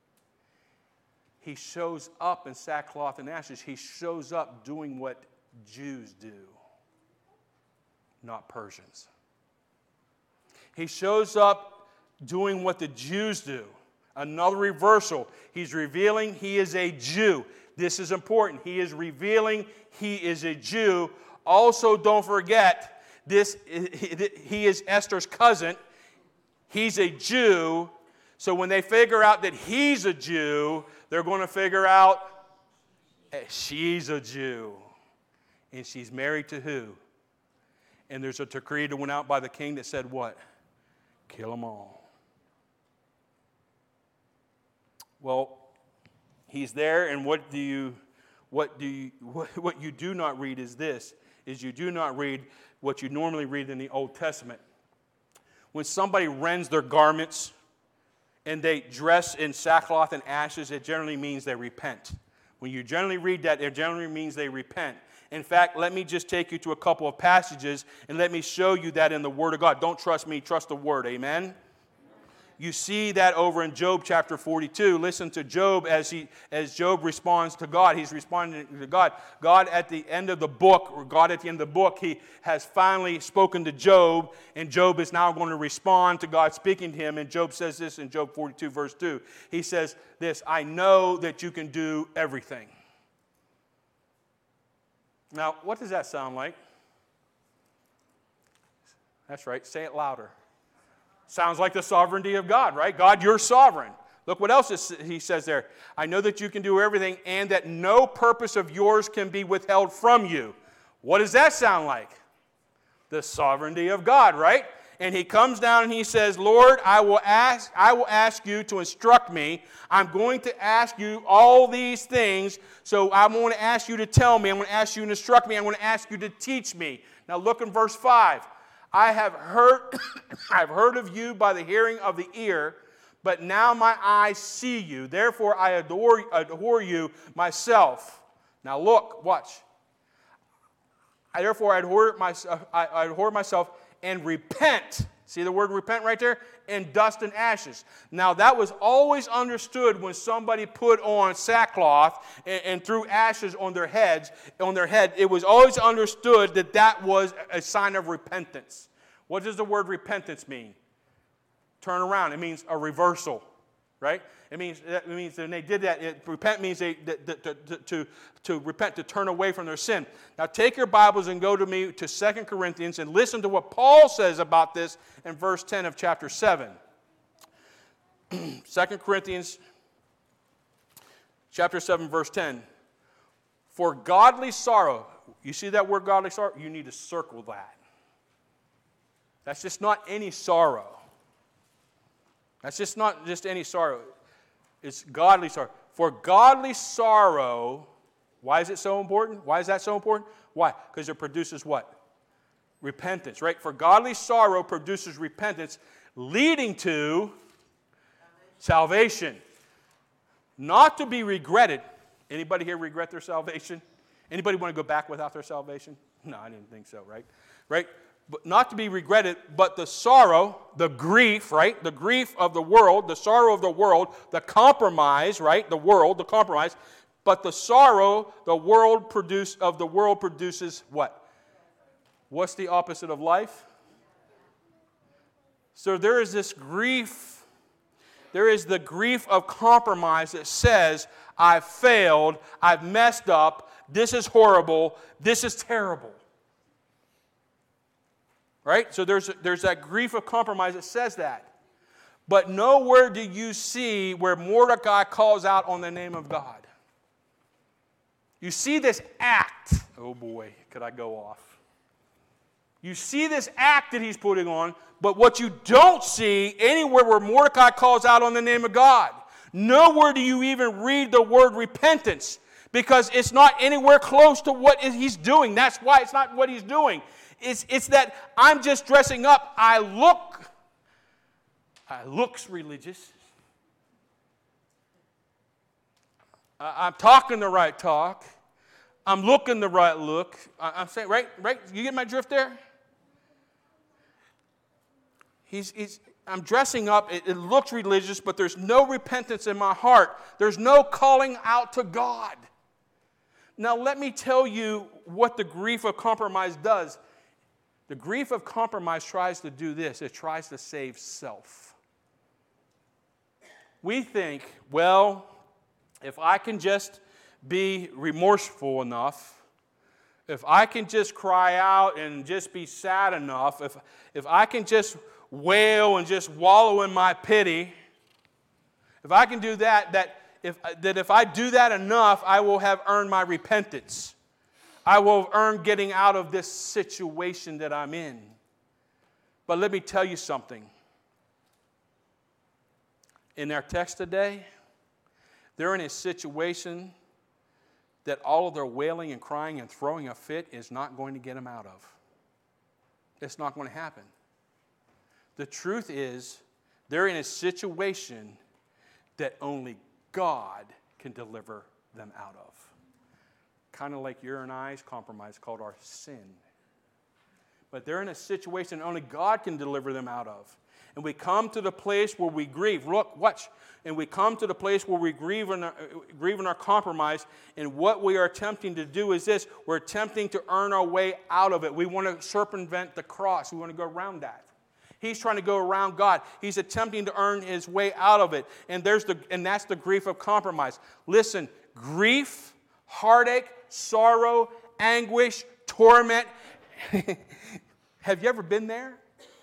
He shows up in sackcloth and ashes. He shows up doing what Jews do, not Persians. He shows up doing what the Jews do. Another reversal. He's revealing he is a Jew. This is important. He is revealing he is a Jew. Also, don't forget, he is Esther's cousin. He's a Jew. So when they figure out that he's a Jew, they're going to figure out she's a Jew. And she's married to who? And there's a decree that went out by the king that said what? Kill them all. Well, he's there, and what you do not read is this, is you do not read what you normally read in the Old Testament. When somebody rends their garments and they dress in sackcloth and ashes, it generally means they repent. When you generally read that, it generally means they repent. In fact, let me just take you to a couple of passages and let me show you that in the Word of God. Don't trust me, trust the Word. Amen? You see that over in Job chapter 42. Listen to Job as Job responds to God. He's responding to God. God at the end of the book, he has finally spoken to Job, and Job is now going to respond to God speaking to him. And Job says this in Job 42, verse 2. He says this, I know that you can do everything. Now, what does that sound like? That's right. Say it louder. Sounds like the sovereignty of God, right? God, you're sovereign. Look what else he says there. I know that you can do everything and that no purpose of yours can be withheld from you. What does that sound like? The sovereignty of God, right? And he comes down and he says, Lord, I will ask you to instruct me. I'm going to ask you all these things. So I'm going to ask you to tell me. I'm going to ask you to instruct me. I'm going to ask you to teach me. Now look in verse 5. I have heard of you by the hearing of the ear, but now my eyes see you. Therefore I adore you myself. Now look, watch. Therefore I adore myself and repent. See the word repent right there? In dust and ashes. Now that was always understood when somebody put on sackcloth and threw ashes on their head. It was always understood that that was a sign of repentance. What does the word repentance mean? Turn around. It means a reversal, right? It means when they did that, repent means to repent, to turn away from their sin. Now take your Bibles and go to me to 2 Corinthians and listen to what Paul says about this in verse 10 of chapter 7. 2 Corinthians chapter 7, verse 10. For godly sorrow, you see that word godly sorrow? You need to circle that. That's just not any sorrow. That's just not just any sorrow. It's godly sorrow. For godly sorrow, why is it so important? Why is that so important? Why? Because it produces what? Repentance, right? For godly sorrow produces repentance, leading to salvation. Not to be regretted. Anybody here regret their salvation? Anybody want to go back without their salvation? No, I didn't think so, right? Right? But not to be regretted, but the sorrow, the grief, right? The grief of the world, the sorrow of the world, the compromise, right? The world, the compromise. But the sorrow the world produces what? What's the opposite of life? So there is this grief. There is the grief of compromise that says, I've failed, I've messed up, this is horrible, this is terrible. Right? So there's that grief of compromise that says that. But nowhere do you see where Mordecai calls out on the name of God. You see this act. Oh boy, could I go off. You see this act that he's putting on, but what you don't see anywhere where Mordecai calls out on the name of God. Nowhere do you even read the word repentance, because it's not anywhere close to what he's doing. That's why it's not what he's doing. It's that I'm just dressing up. I looks religious. I'm talking the right talk. I'm looking the right look. I'm saying, right? You get my drift there? I'm dressing up. It looks religious, but there's no repentance in my heart. There's no calling out to God. Now, let me tell you what the grief of compromise does. The grief of compromise tries to do this. It tries to save self. We think, well, if I can just be remorseful enough, if I can just cry out and just be sad enough, if I can just wail and just wallow in my pity, if I can do that if I do that enough, I will have earned my repentance. I will have earned getting out of this situation that I'm in. But let me tell you something. In our text today, they're in a situation that all of their wailing and crying and throwing a fit is not going to get them out of. It's not going to happen. The truth is, they're in a situation that only God can deliver them out of. Kind of like your and I's compromise called our sin. But they're in a situation only God can deliver them out of. And we come to the place where we grieve. Look, watch. And we come to the place where we grieve in our compromise. And what we are attempting to do is this. We're attempting to earn our way out of it. We want to circumvent the cross. We want to go around that. He's trying to go around God. He's attempting to earn his way out of it. And that's the grief of compromise. Listen, grief, heartache, sorrow, anguish, torment. Have you ever been there?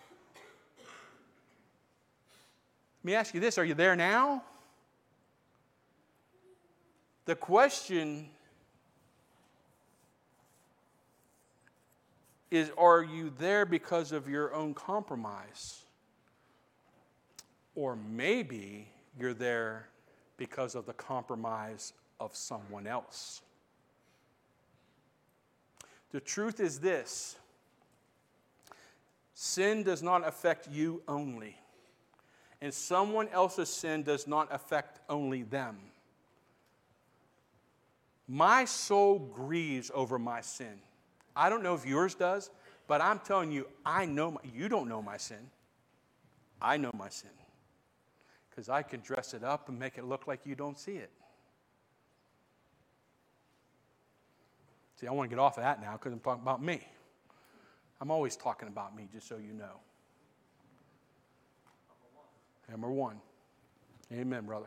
Let me ask you this, are you there now? The question is, are you there because of your own compromise? Or maybe you're there because of the compromise of someone else. The truth is this: sin does not affect you only. And someone else's sin does not affect only them. My soul grieves over my sin. I don't know if yours does, but I'm telling you, you don't know my sin. I know my sin. Because I can dress it up and make it look like you don't see it. See, I want to get off of that now because I'm talking about me. I'm always talking about me, just so you know. Number one. Amen, brother.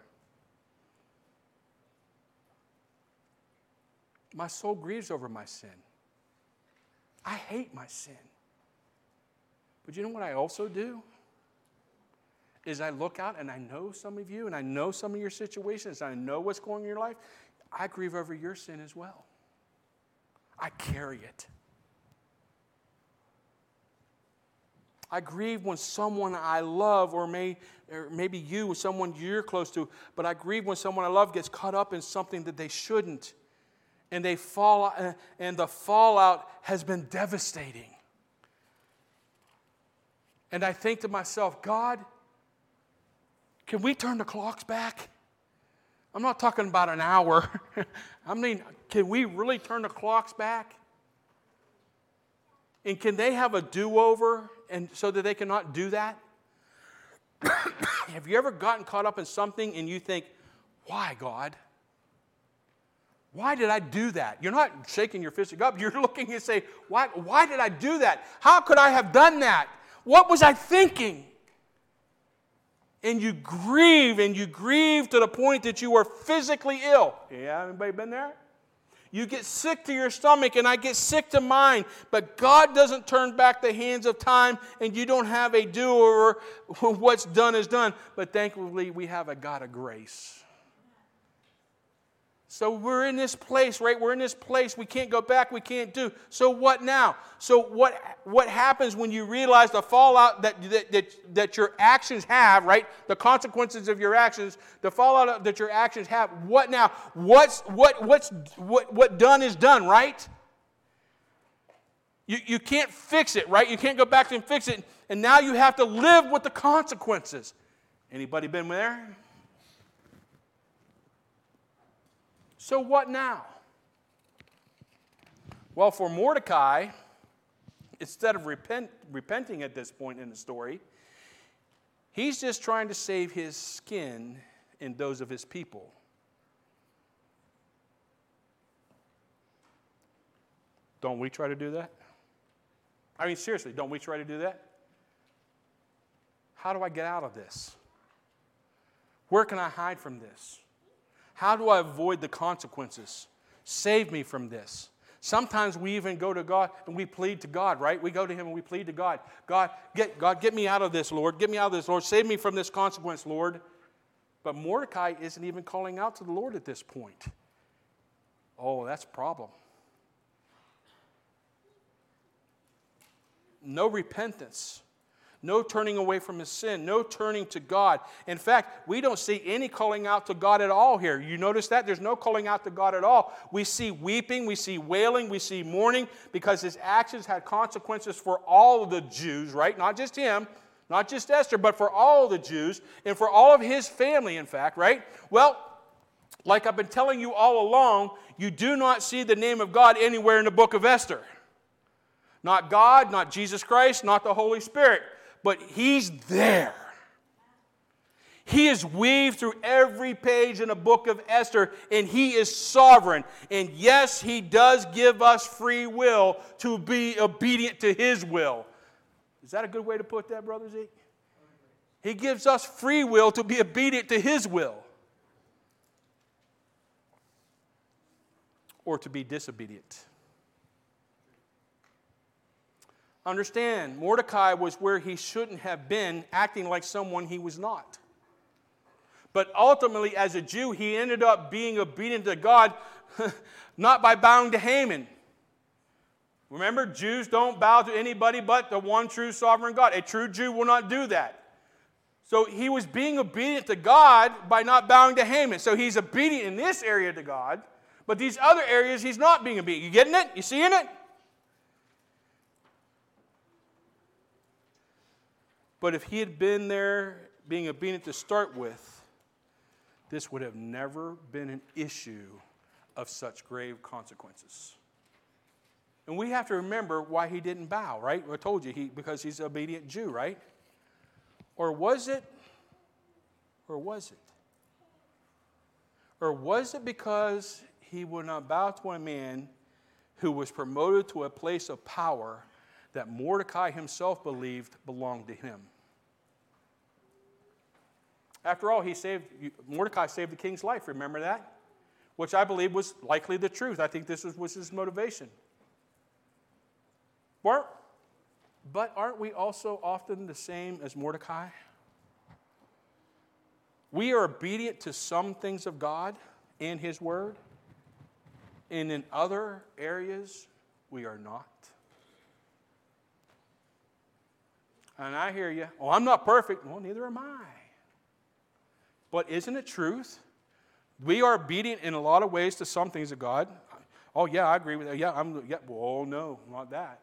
My soul grieves over my sin. I hate my sin. But you know what I also do? Is I look out and I know some of you and I know some of your situations. I know what's going on in your life. I grieve over your sin as well. I carry it. I grieve when someone I love, or maybe you, someone you're close to, but I grieve when someone I love gets caught up in something that they shouldn't. And they fall, and the fallout has been devastating. And I think to myself, God, can we turn the clocks back? I'm not talking about an hour. I mean, can we really turn the clocks back? And can they have a do-over and so that they cannot do that? Have you ever gotten caught up in something and you think, why, God? Why did I do that? You're not shaking your fist at God. You're looking and say, why did I do that? How could I have done that? What was I thinking? And you grieve to the point that you are physically ill. Yeah, anybody been there? You get sick to your stomach, and I get sick to mine. But God doesn't turn back the hands of time, and you don't have a do-over. What's done is done. But thankfully, we have a God of grace. So we're in this place, right? We're in this place. We can't go back. We can't do. So what now? So what happens when you realize the fallout that your actions have, right? The consequences of your actions, the fallout that your actions have. What now? What done is done, right? You can't fix it, right? You can't go back and fix it. And now you have to live with the consequences. Anybody been there? So what now? Well, for Mordecai, instead of repenting at this point in the story, he's just trying to save his skin and those of his people. Don't we try to do that? I mean, seriously, don't we try to do that? How do I get out of this? Where can I hide from this? How do I avoid the consequences? Save me from this. Sometimes we even go to God and we plead to God, right? We go to Him and we plead to God. God, get me out of this, Lord. Get me out of this, Lord. Save me from this consequence, Lord. But Mordecai isn't even calling out to the Lord at this point. Oh, that's a problem. No repentance. No turning away from his sin. No turning to God. In fact, we don't see any calling out to God at all here. You notice that? There's no calling out to God at all. We see weeping, we see wailing, we see mourning because his actions had consequences for all of the Jews, right? Not just him, not just Esther, but for all of the Jews and for all of his family, in fact, right? Well, like I've been telling you all along, you do not see the name of God anywhere in the book of Esther. Not God, not Jesus Christ, not the Holy Spirit. But He's there. He is weaved through every page in the book of Esther, and He is sovereign. And yes, He does give us free will to be obedient to His will. Is that a good way to put that, Brother Zeke? He gives us free will to be obedient to His will. Or to be disobedient. Understand, Mordecai was where he shouldn't have been, acting like someone he was not. But ultimately, as a Jew, he ended up being obedient to God, not by bowing to Haman. Remember, Jews don't bow to anybody but the one true sovereign God. A true Jew will not do that. So he was being obedient to God by not bowing to Haman. So he's obedient in this area to God, but these other areas he's not being obedient. You getting it? You seeing it? But if he had been there being obedient to start with, this would have never been an issue of such grave consequences. And we have to remember why he didn't bow, right? I told you, because he's an obedient Jew, right? Or was it? Or was it? Or was it because he would not bow to a man who was promoted to a place of power that Mordecai himself believed belonged to him? After all, Mordecai saved the king's life, remember that? Which I believe was likely the truth. I think this was his motivation. But aren't we also often the same as Mordecai? We are obedient to some things of God and His Word, and in other areas, we are not. And I hear you, oh, I'm not perfect. Well, neither am I. But isn't it truth? We are obedient in a lot of ways to some things of God. Oh, yeah, I agree with that. Yeah. Well, no, not that.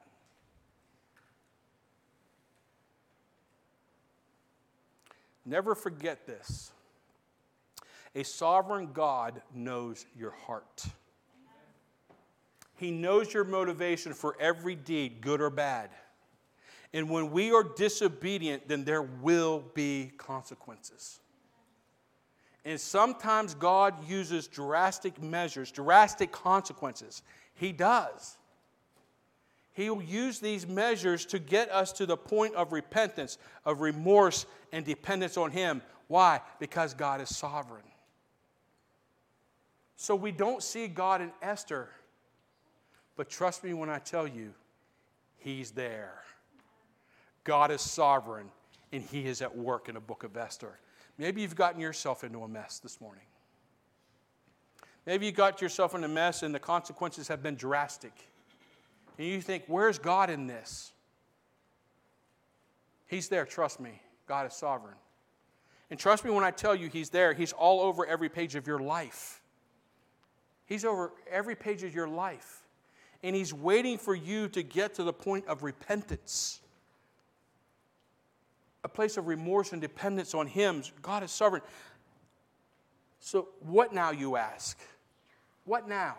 Never forget this. A sovereign God knows your heart. He knows your motivation for every deed, good or bad. And when we are disobedient, then there will be consequences. And sometimes God uses drastic measures, drastic consequences. He does. He'll use these measures to get us to the point of repentance, of remorse, and dependence on Him. Why? Because God is sovereign. So we don't see God in Esther, but trust me when I tell you, He's there. God is sovereign, and He is at work in the book of Esther. Maybe you've gotten yourself into a mess this morning. Maybe you got yourself in a mess and the consequences have been drastic. And you think, where's God in this? He's there, trust me. God is sovereign. And trust me when I tell you He's there. He's all over every page of your life. He's over every page of your life. And He's waiting for you to get to the point of repentance. A place of remorse and dependence on Him. God is sovereign. So what now, you ask? What now?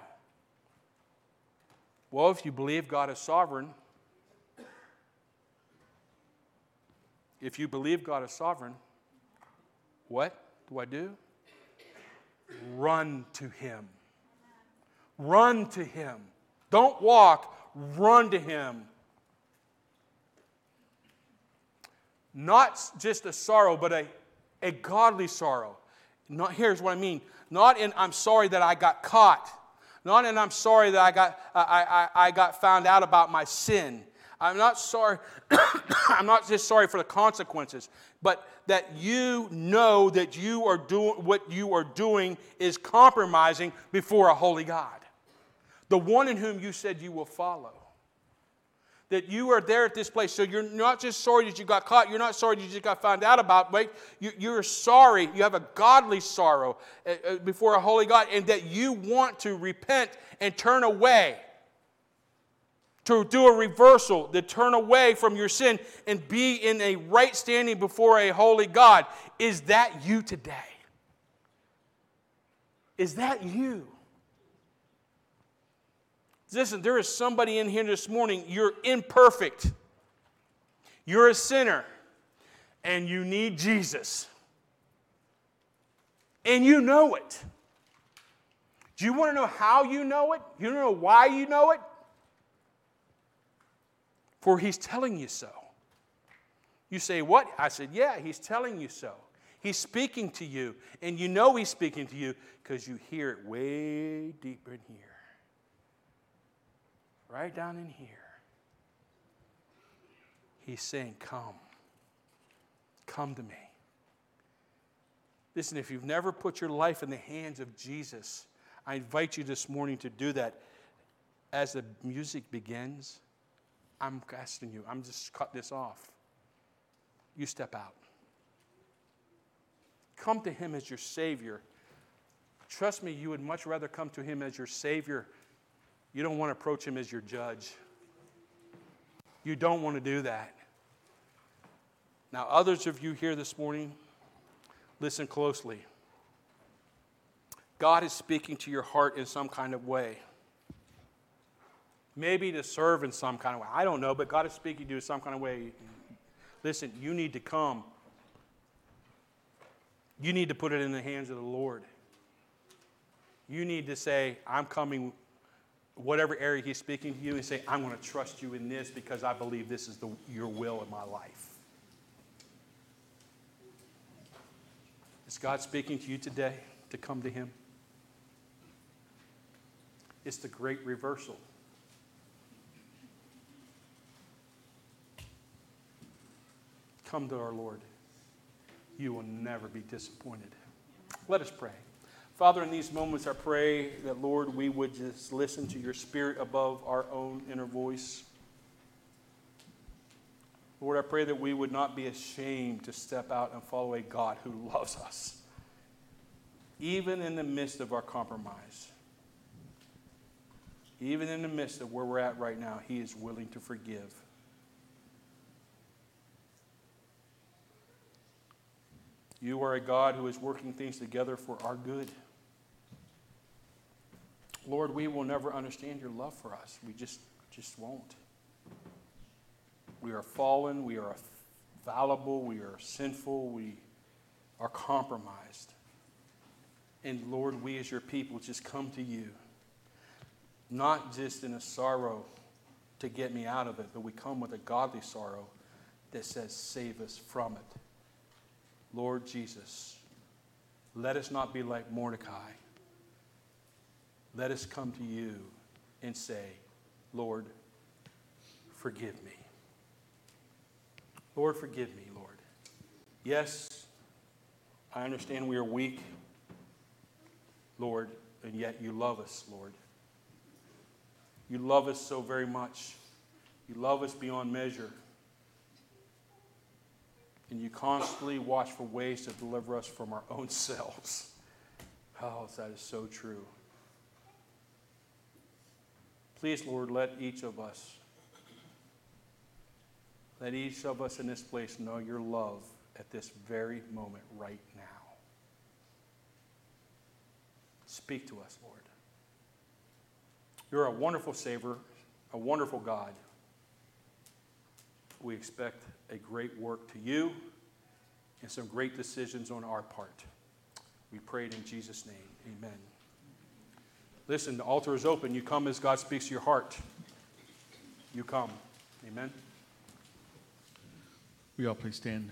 Well, if you believe God is sovereign, what do I do? Run to Him. Run to Him. Don't walk, run to Him. Not just a sorrow, but a godly sorrow. Here's what I mean. Not in I'm sorry that I got caught. Not in I'm sorry that I got found out about my sin. I'm not sorry. I'm not just sorry for the consequences, but that you know that you are doing what you are doing is compromising before a holy God, the one in whom you said you will follow. That you are there at this place. So you're not just sorry that you got caught. You're not sorry that you just got found out about. Right? You're sorry. You have a godly sorrow before a holy God, and that you want to repent and turn away. To do a reversal, to turn away from your sin and be in a right standing before a holy God. Is that you today? Is that you? Listen, there is somebody in here this morning, you're imperfect. You're a sinner. And you need Jesus. And you know it. Do you want to know how you know it? You want to know why you know it? For He's telling you so. You say, what? I said, yeah, He's telling you so. He's speaking to you. And you know He's speaking to you because you hear it way deeper in here. Right down in here. He's saying, come. Come to me. Listen, if you've never put your life in the hands of Jesus, I invite you this morning to do that. As the music begins, I'm asking you, I'm just cut this off. You step out. Come to Him as your Savior. Trust me, you would much rather come to Him as your Savior. You don't want to approach Him as your judge. You don't want to do that. Now, others of you here this morning, listen closely. God is speaking to your heart in some kind of way. Maybe to serve in some kind of way. I don't know, but God is speaking to you in some kind of way. Listen, you need to come. You need to put it in the hands of the Lord. You need to say, I'm coming, whatever area He's speaking to you, and say, I'm going to trust you in this because I believe this is your will in my life. Is God speaking to you today to come to Him? It's the great reversal. Come to our Lord. You will never be disappointed. Let us pray. Father, in these moments I pray that, Lord, we would just listen to your Spirit above our own inner voice. Lord, I pray that we would not be ashamed to step out and follow a God who loves us, even in the midst of our compromise. Even in the midst of where we're at right now, He is willing to forgive. You are a God who is working things together for our good. Lord, we will never understand your love for us. We just won't. We are fallen. We are fallible. We are sinful. We are compromised. And Lord, we as your people just come to you, not just in a sorrow to get me out of it, but we come with a godly sorrow that says, save us from it. Lord Jesus, let us not be like Mordecai. Let us come to you and say, Lord, forgive me. Lord, forgive me, Lord. Yes, I understand we are weak, Lord, and yet you love us, Lord. You love us so very much. You love us beyond measure. And you constantly watch for ways to deliver us from our own selves. Oh, that is so true. Please, Lord, let each of us in this place know your love at this very moment right now. Speak to us, Lord. You're a wonderful Savior, a wonderful God. We expect a great work to you and some great decisions on our part. We pray it in Jesus' name. Amen. Listen, the altar is open. You come as God speaks to your heart. You come. Amen. Will you all please stand?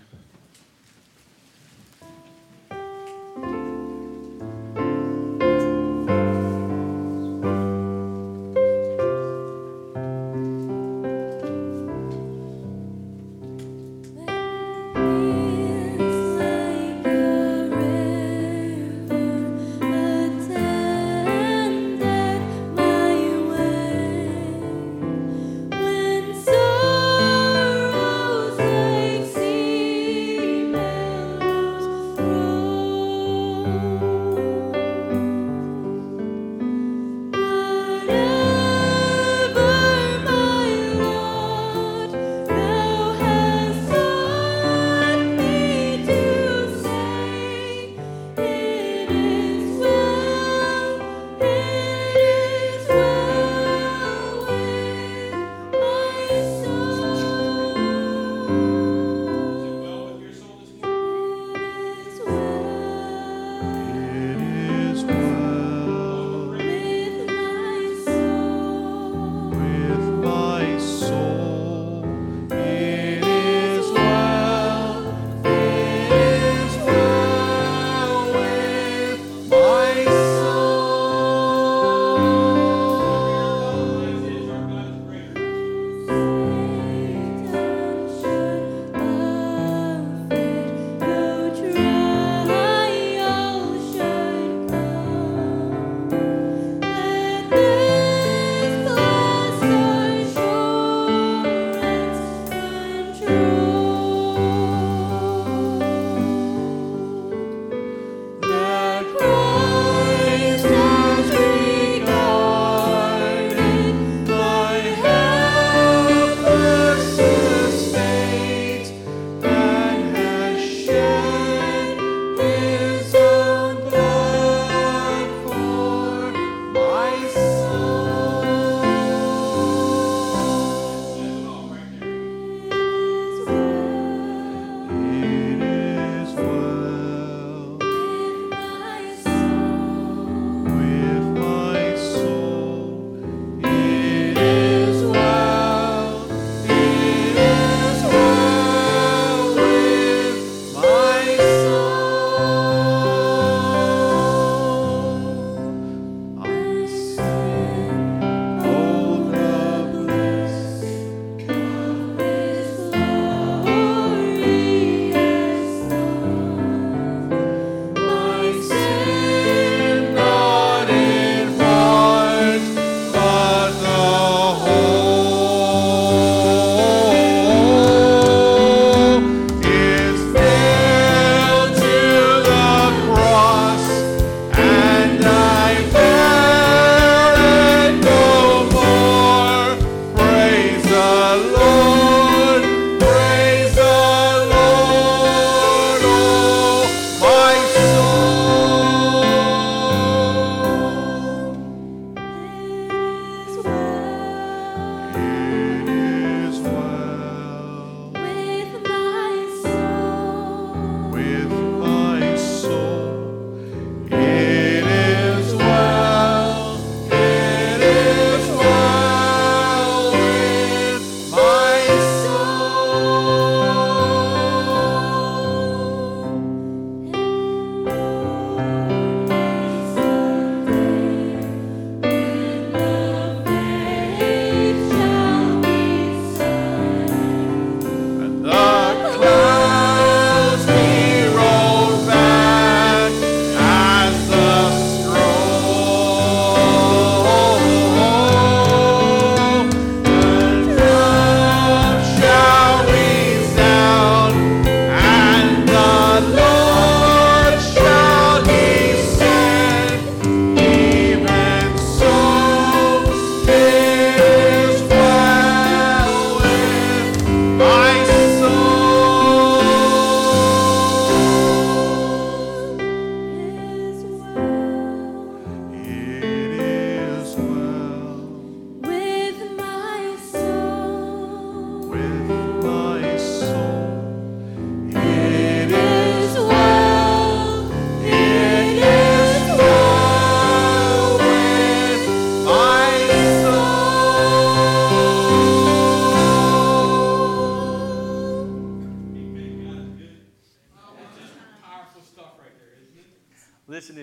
When sorrows like sea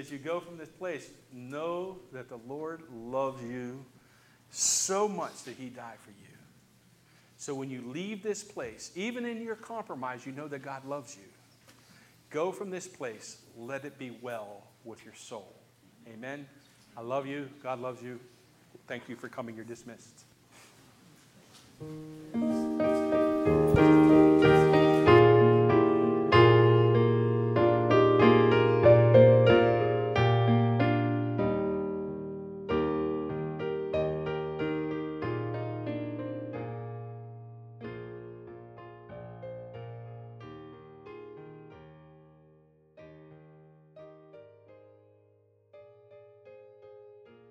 as you go from this place, know that the Lord loves you so much that he died for you. So when you leave this place, even in your compromise, you know that God loves you. Go from this place, let it be well with your soul. Amen. I love you. God loves you. Thank you for coming. You're dismissed.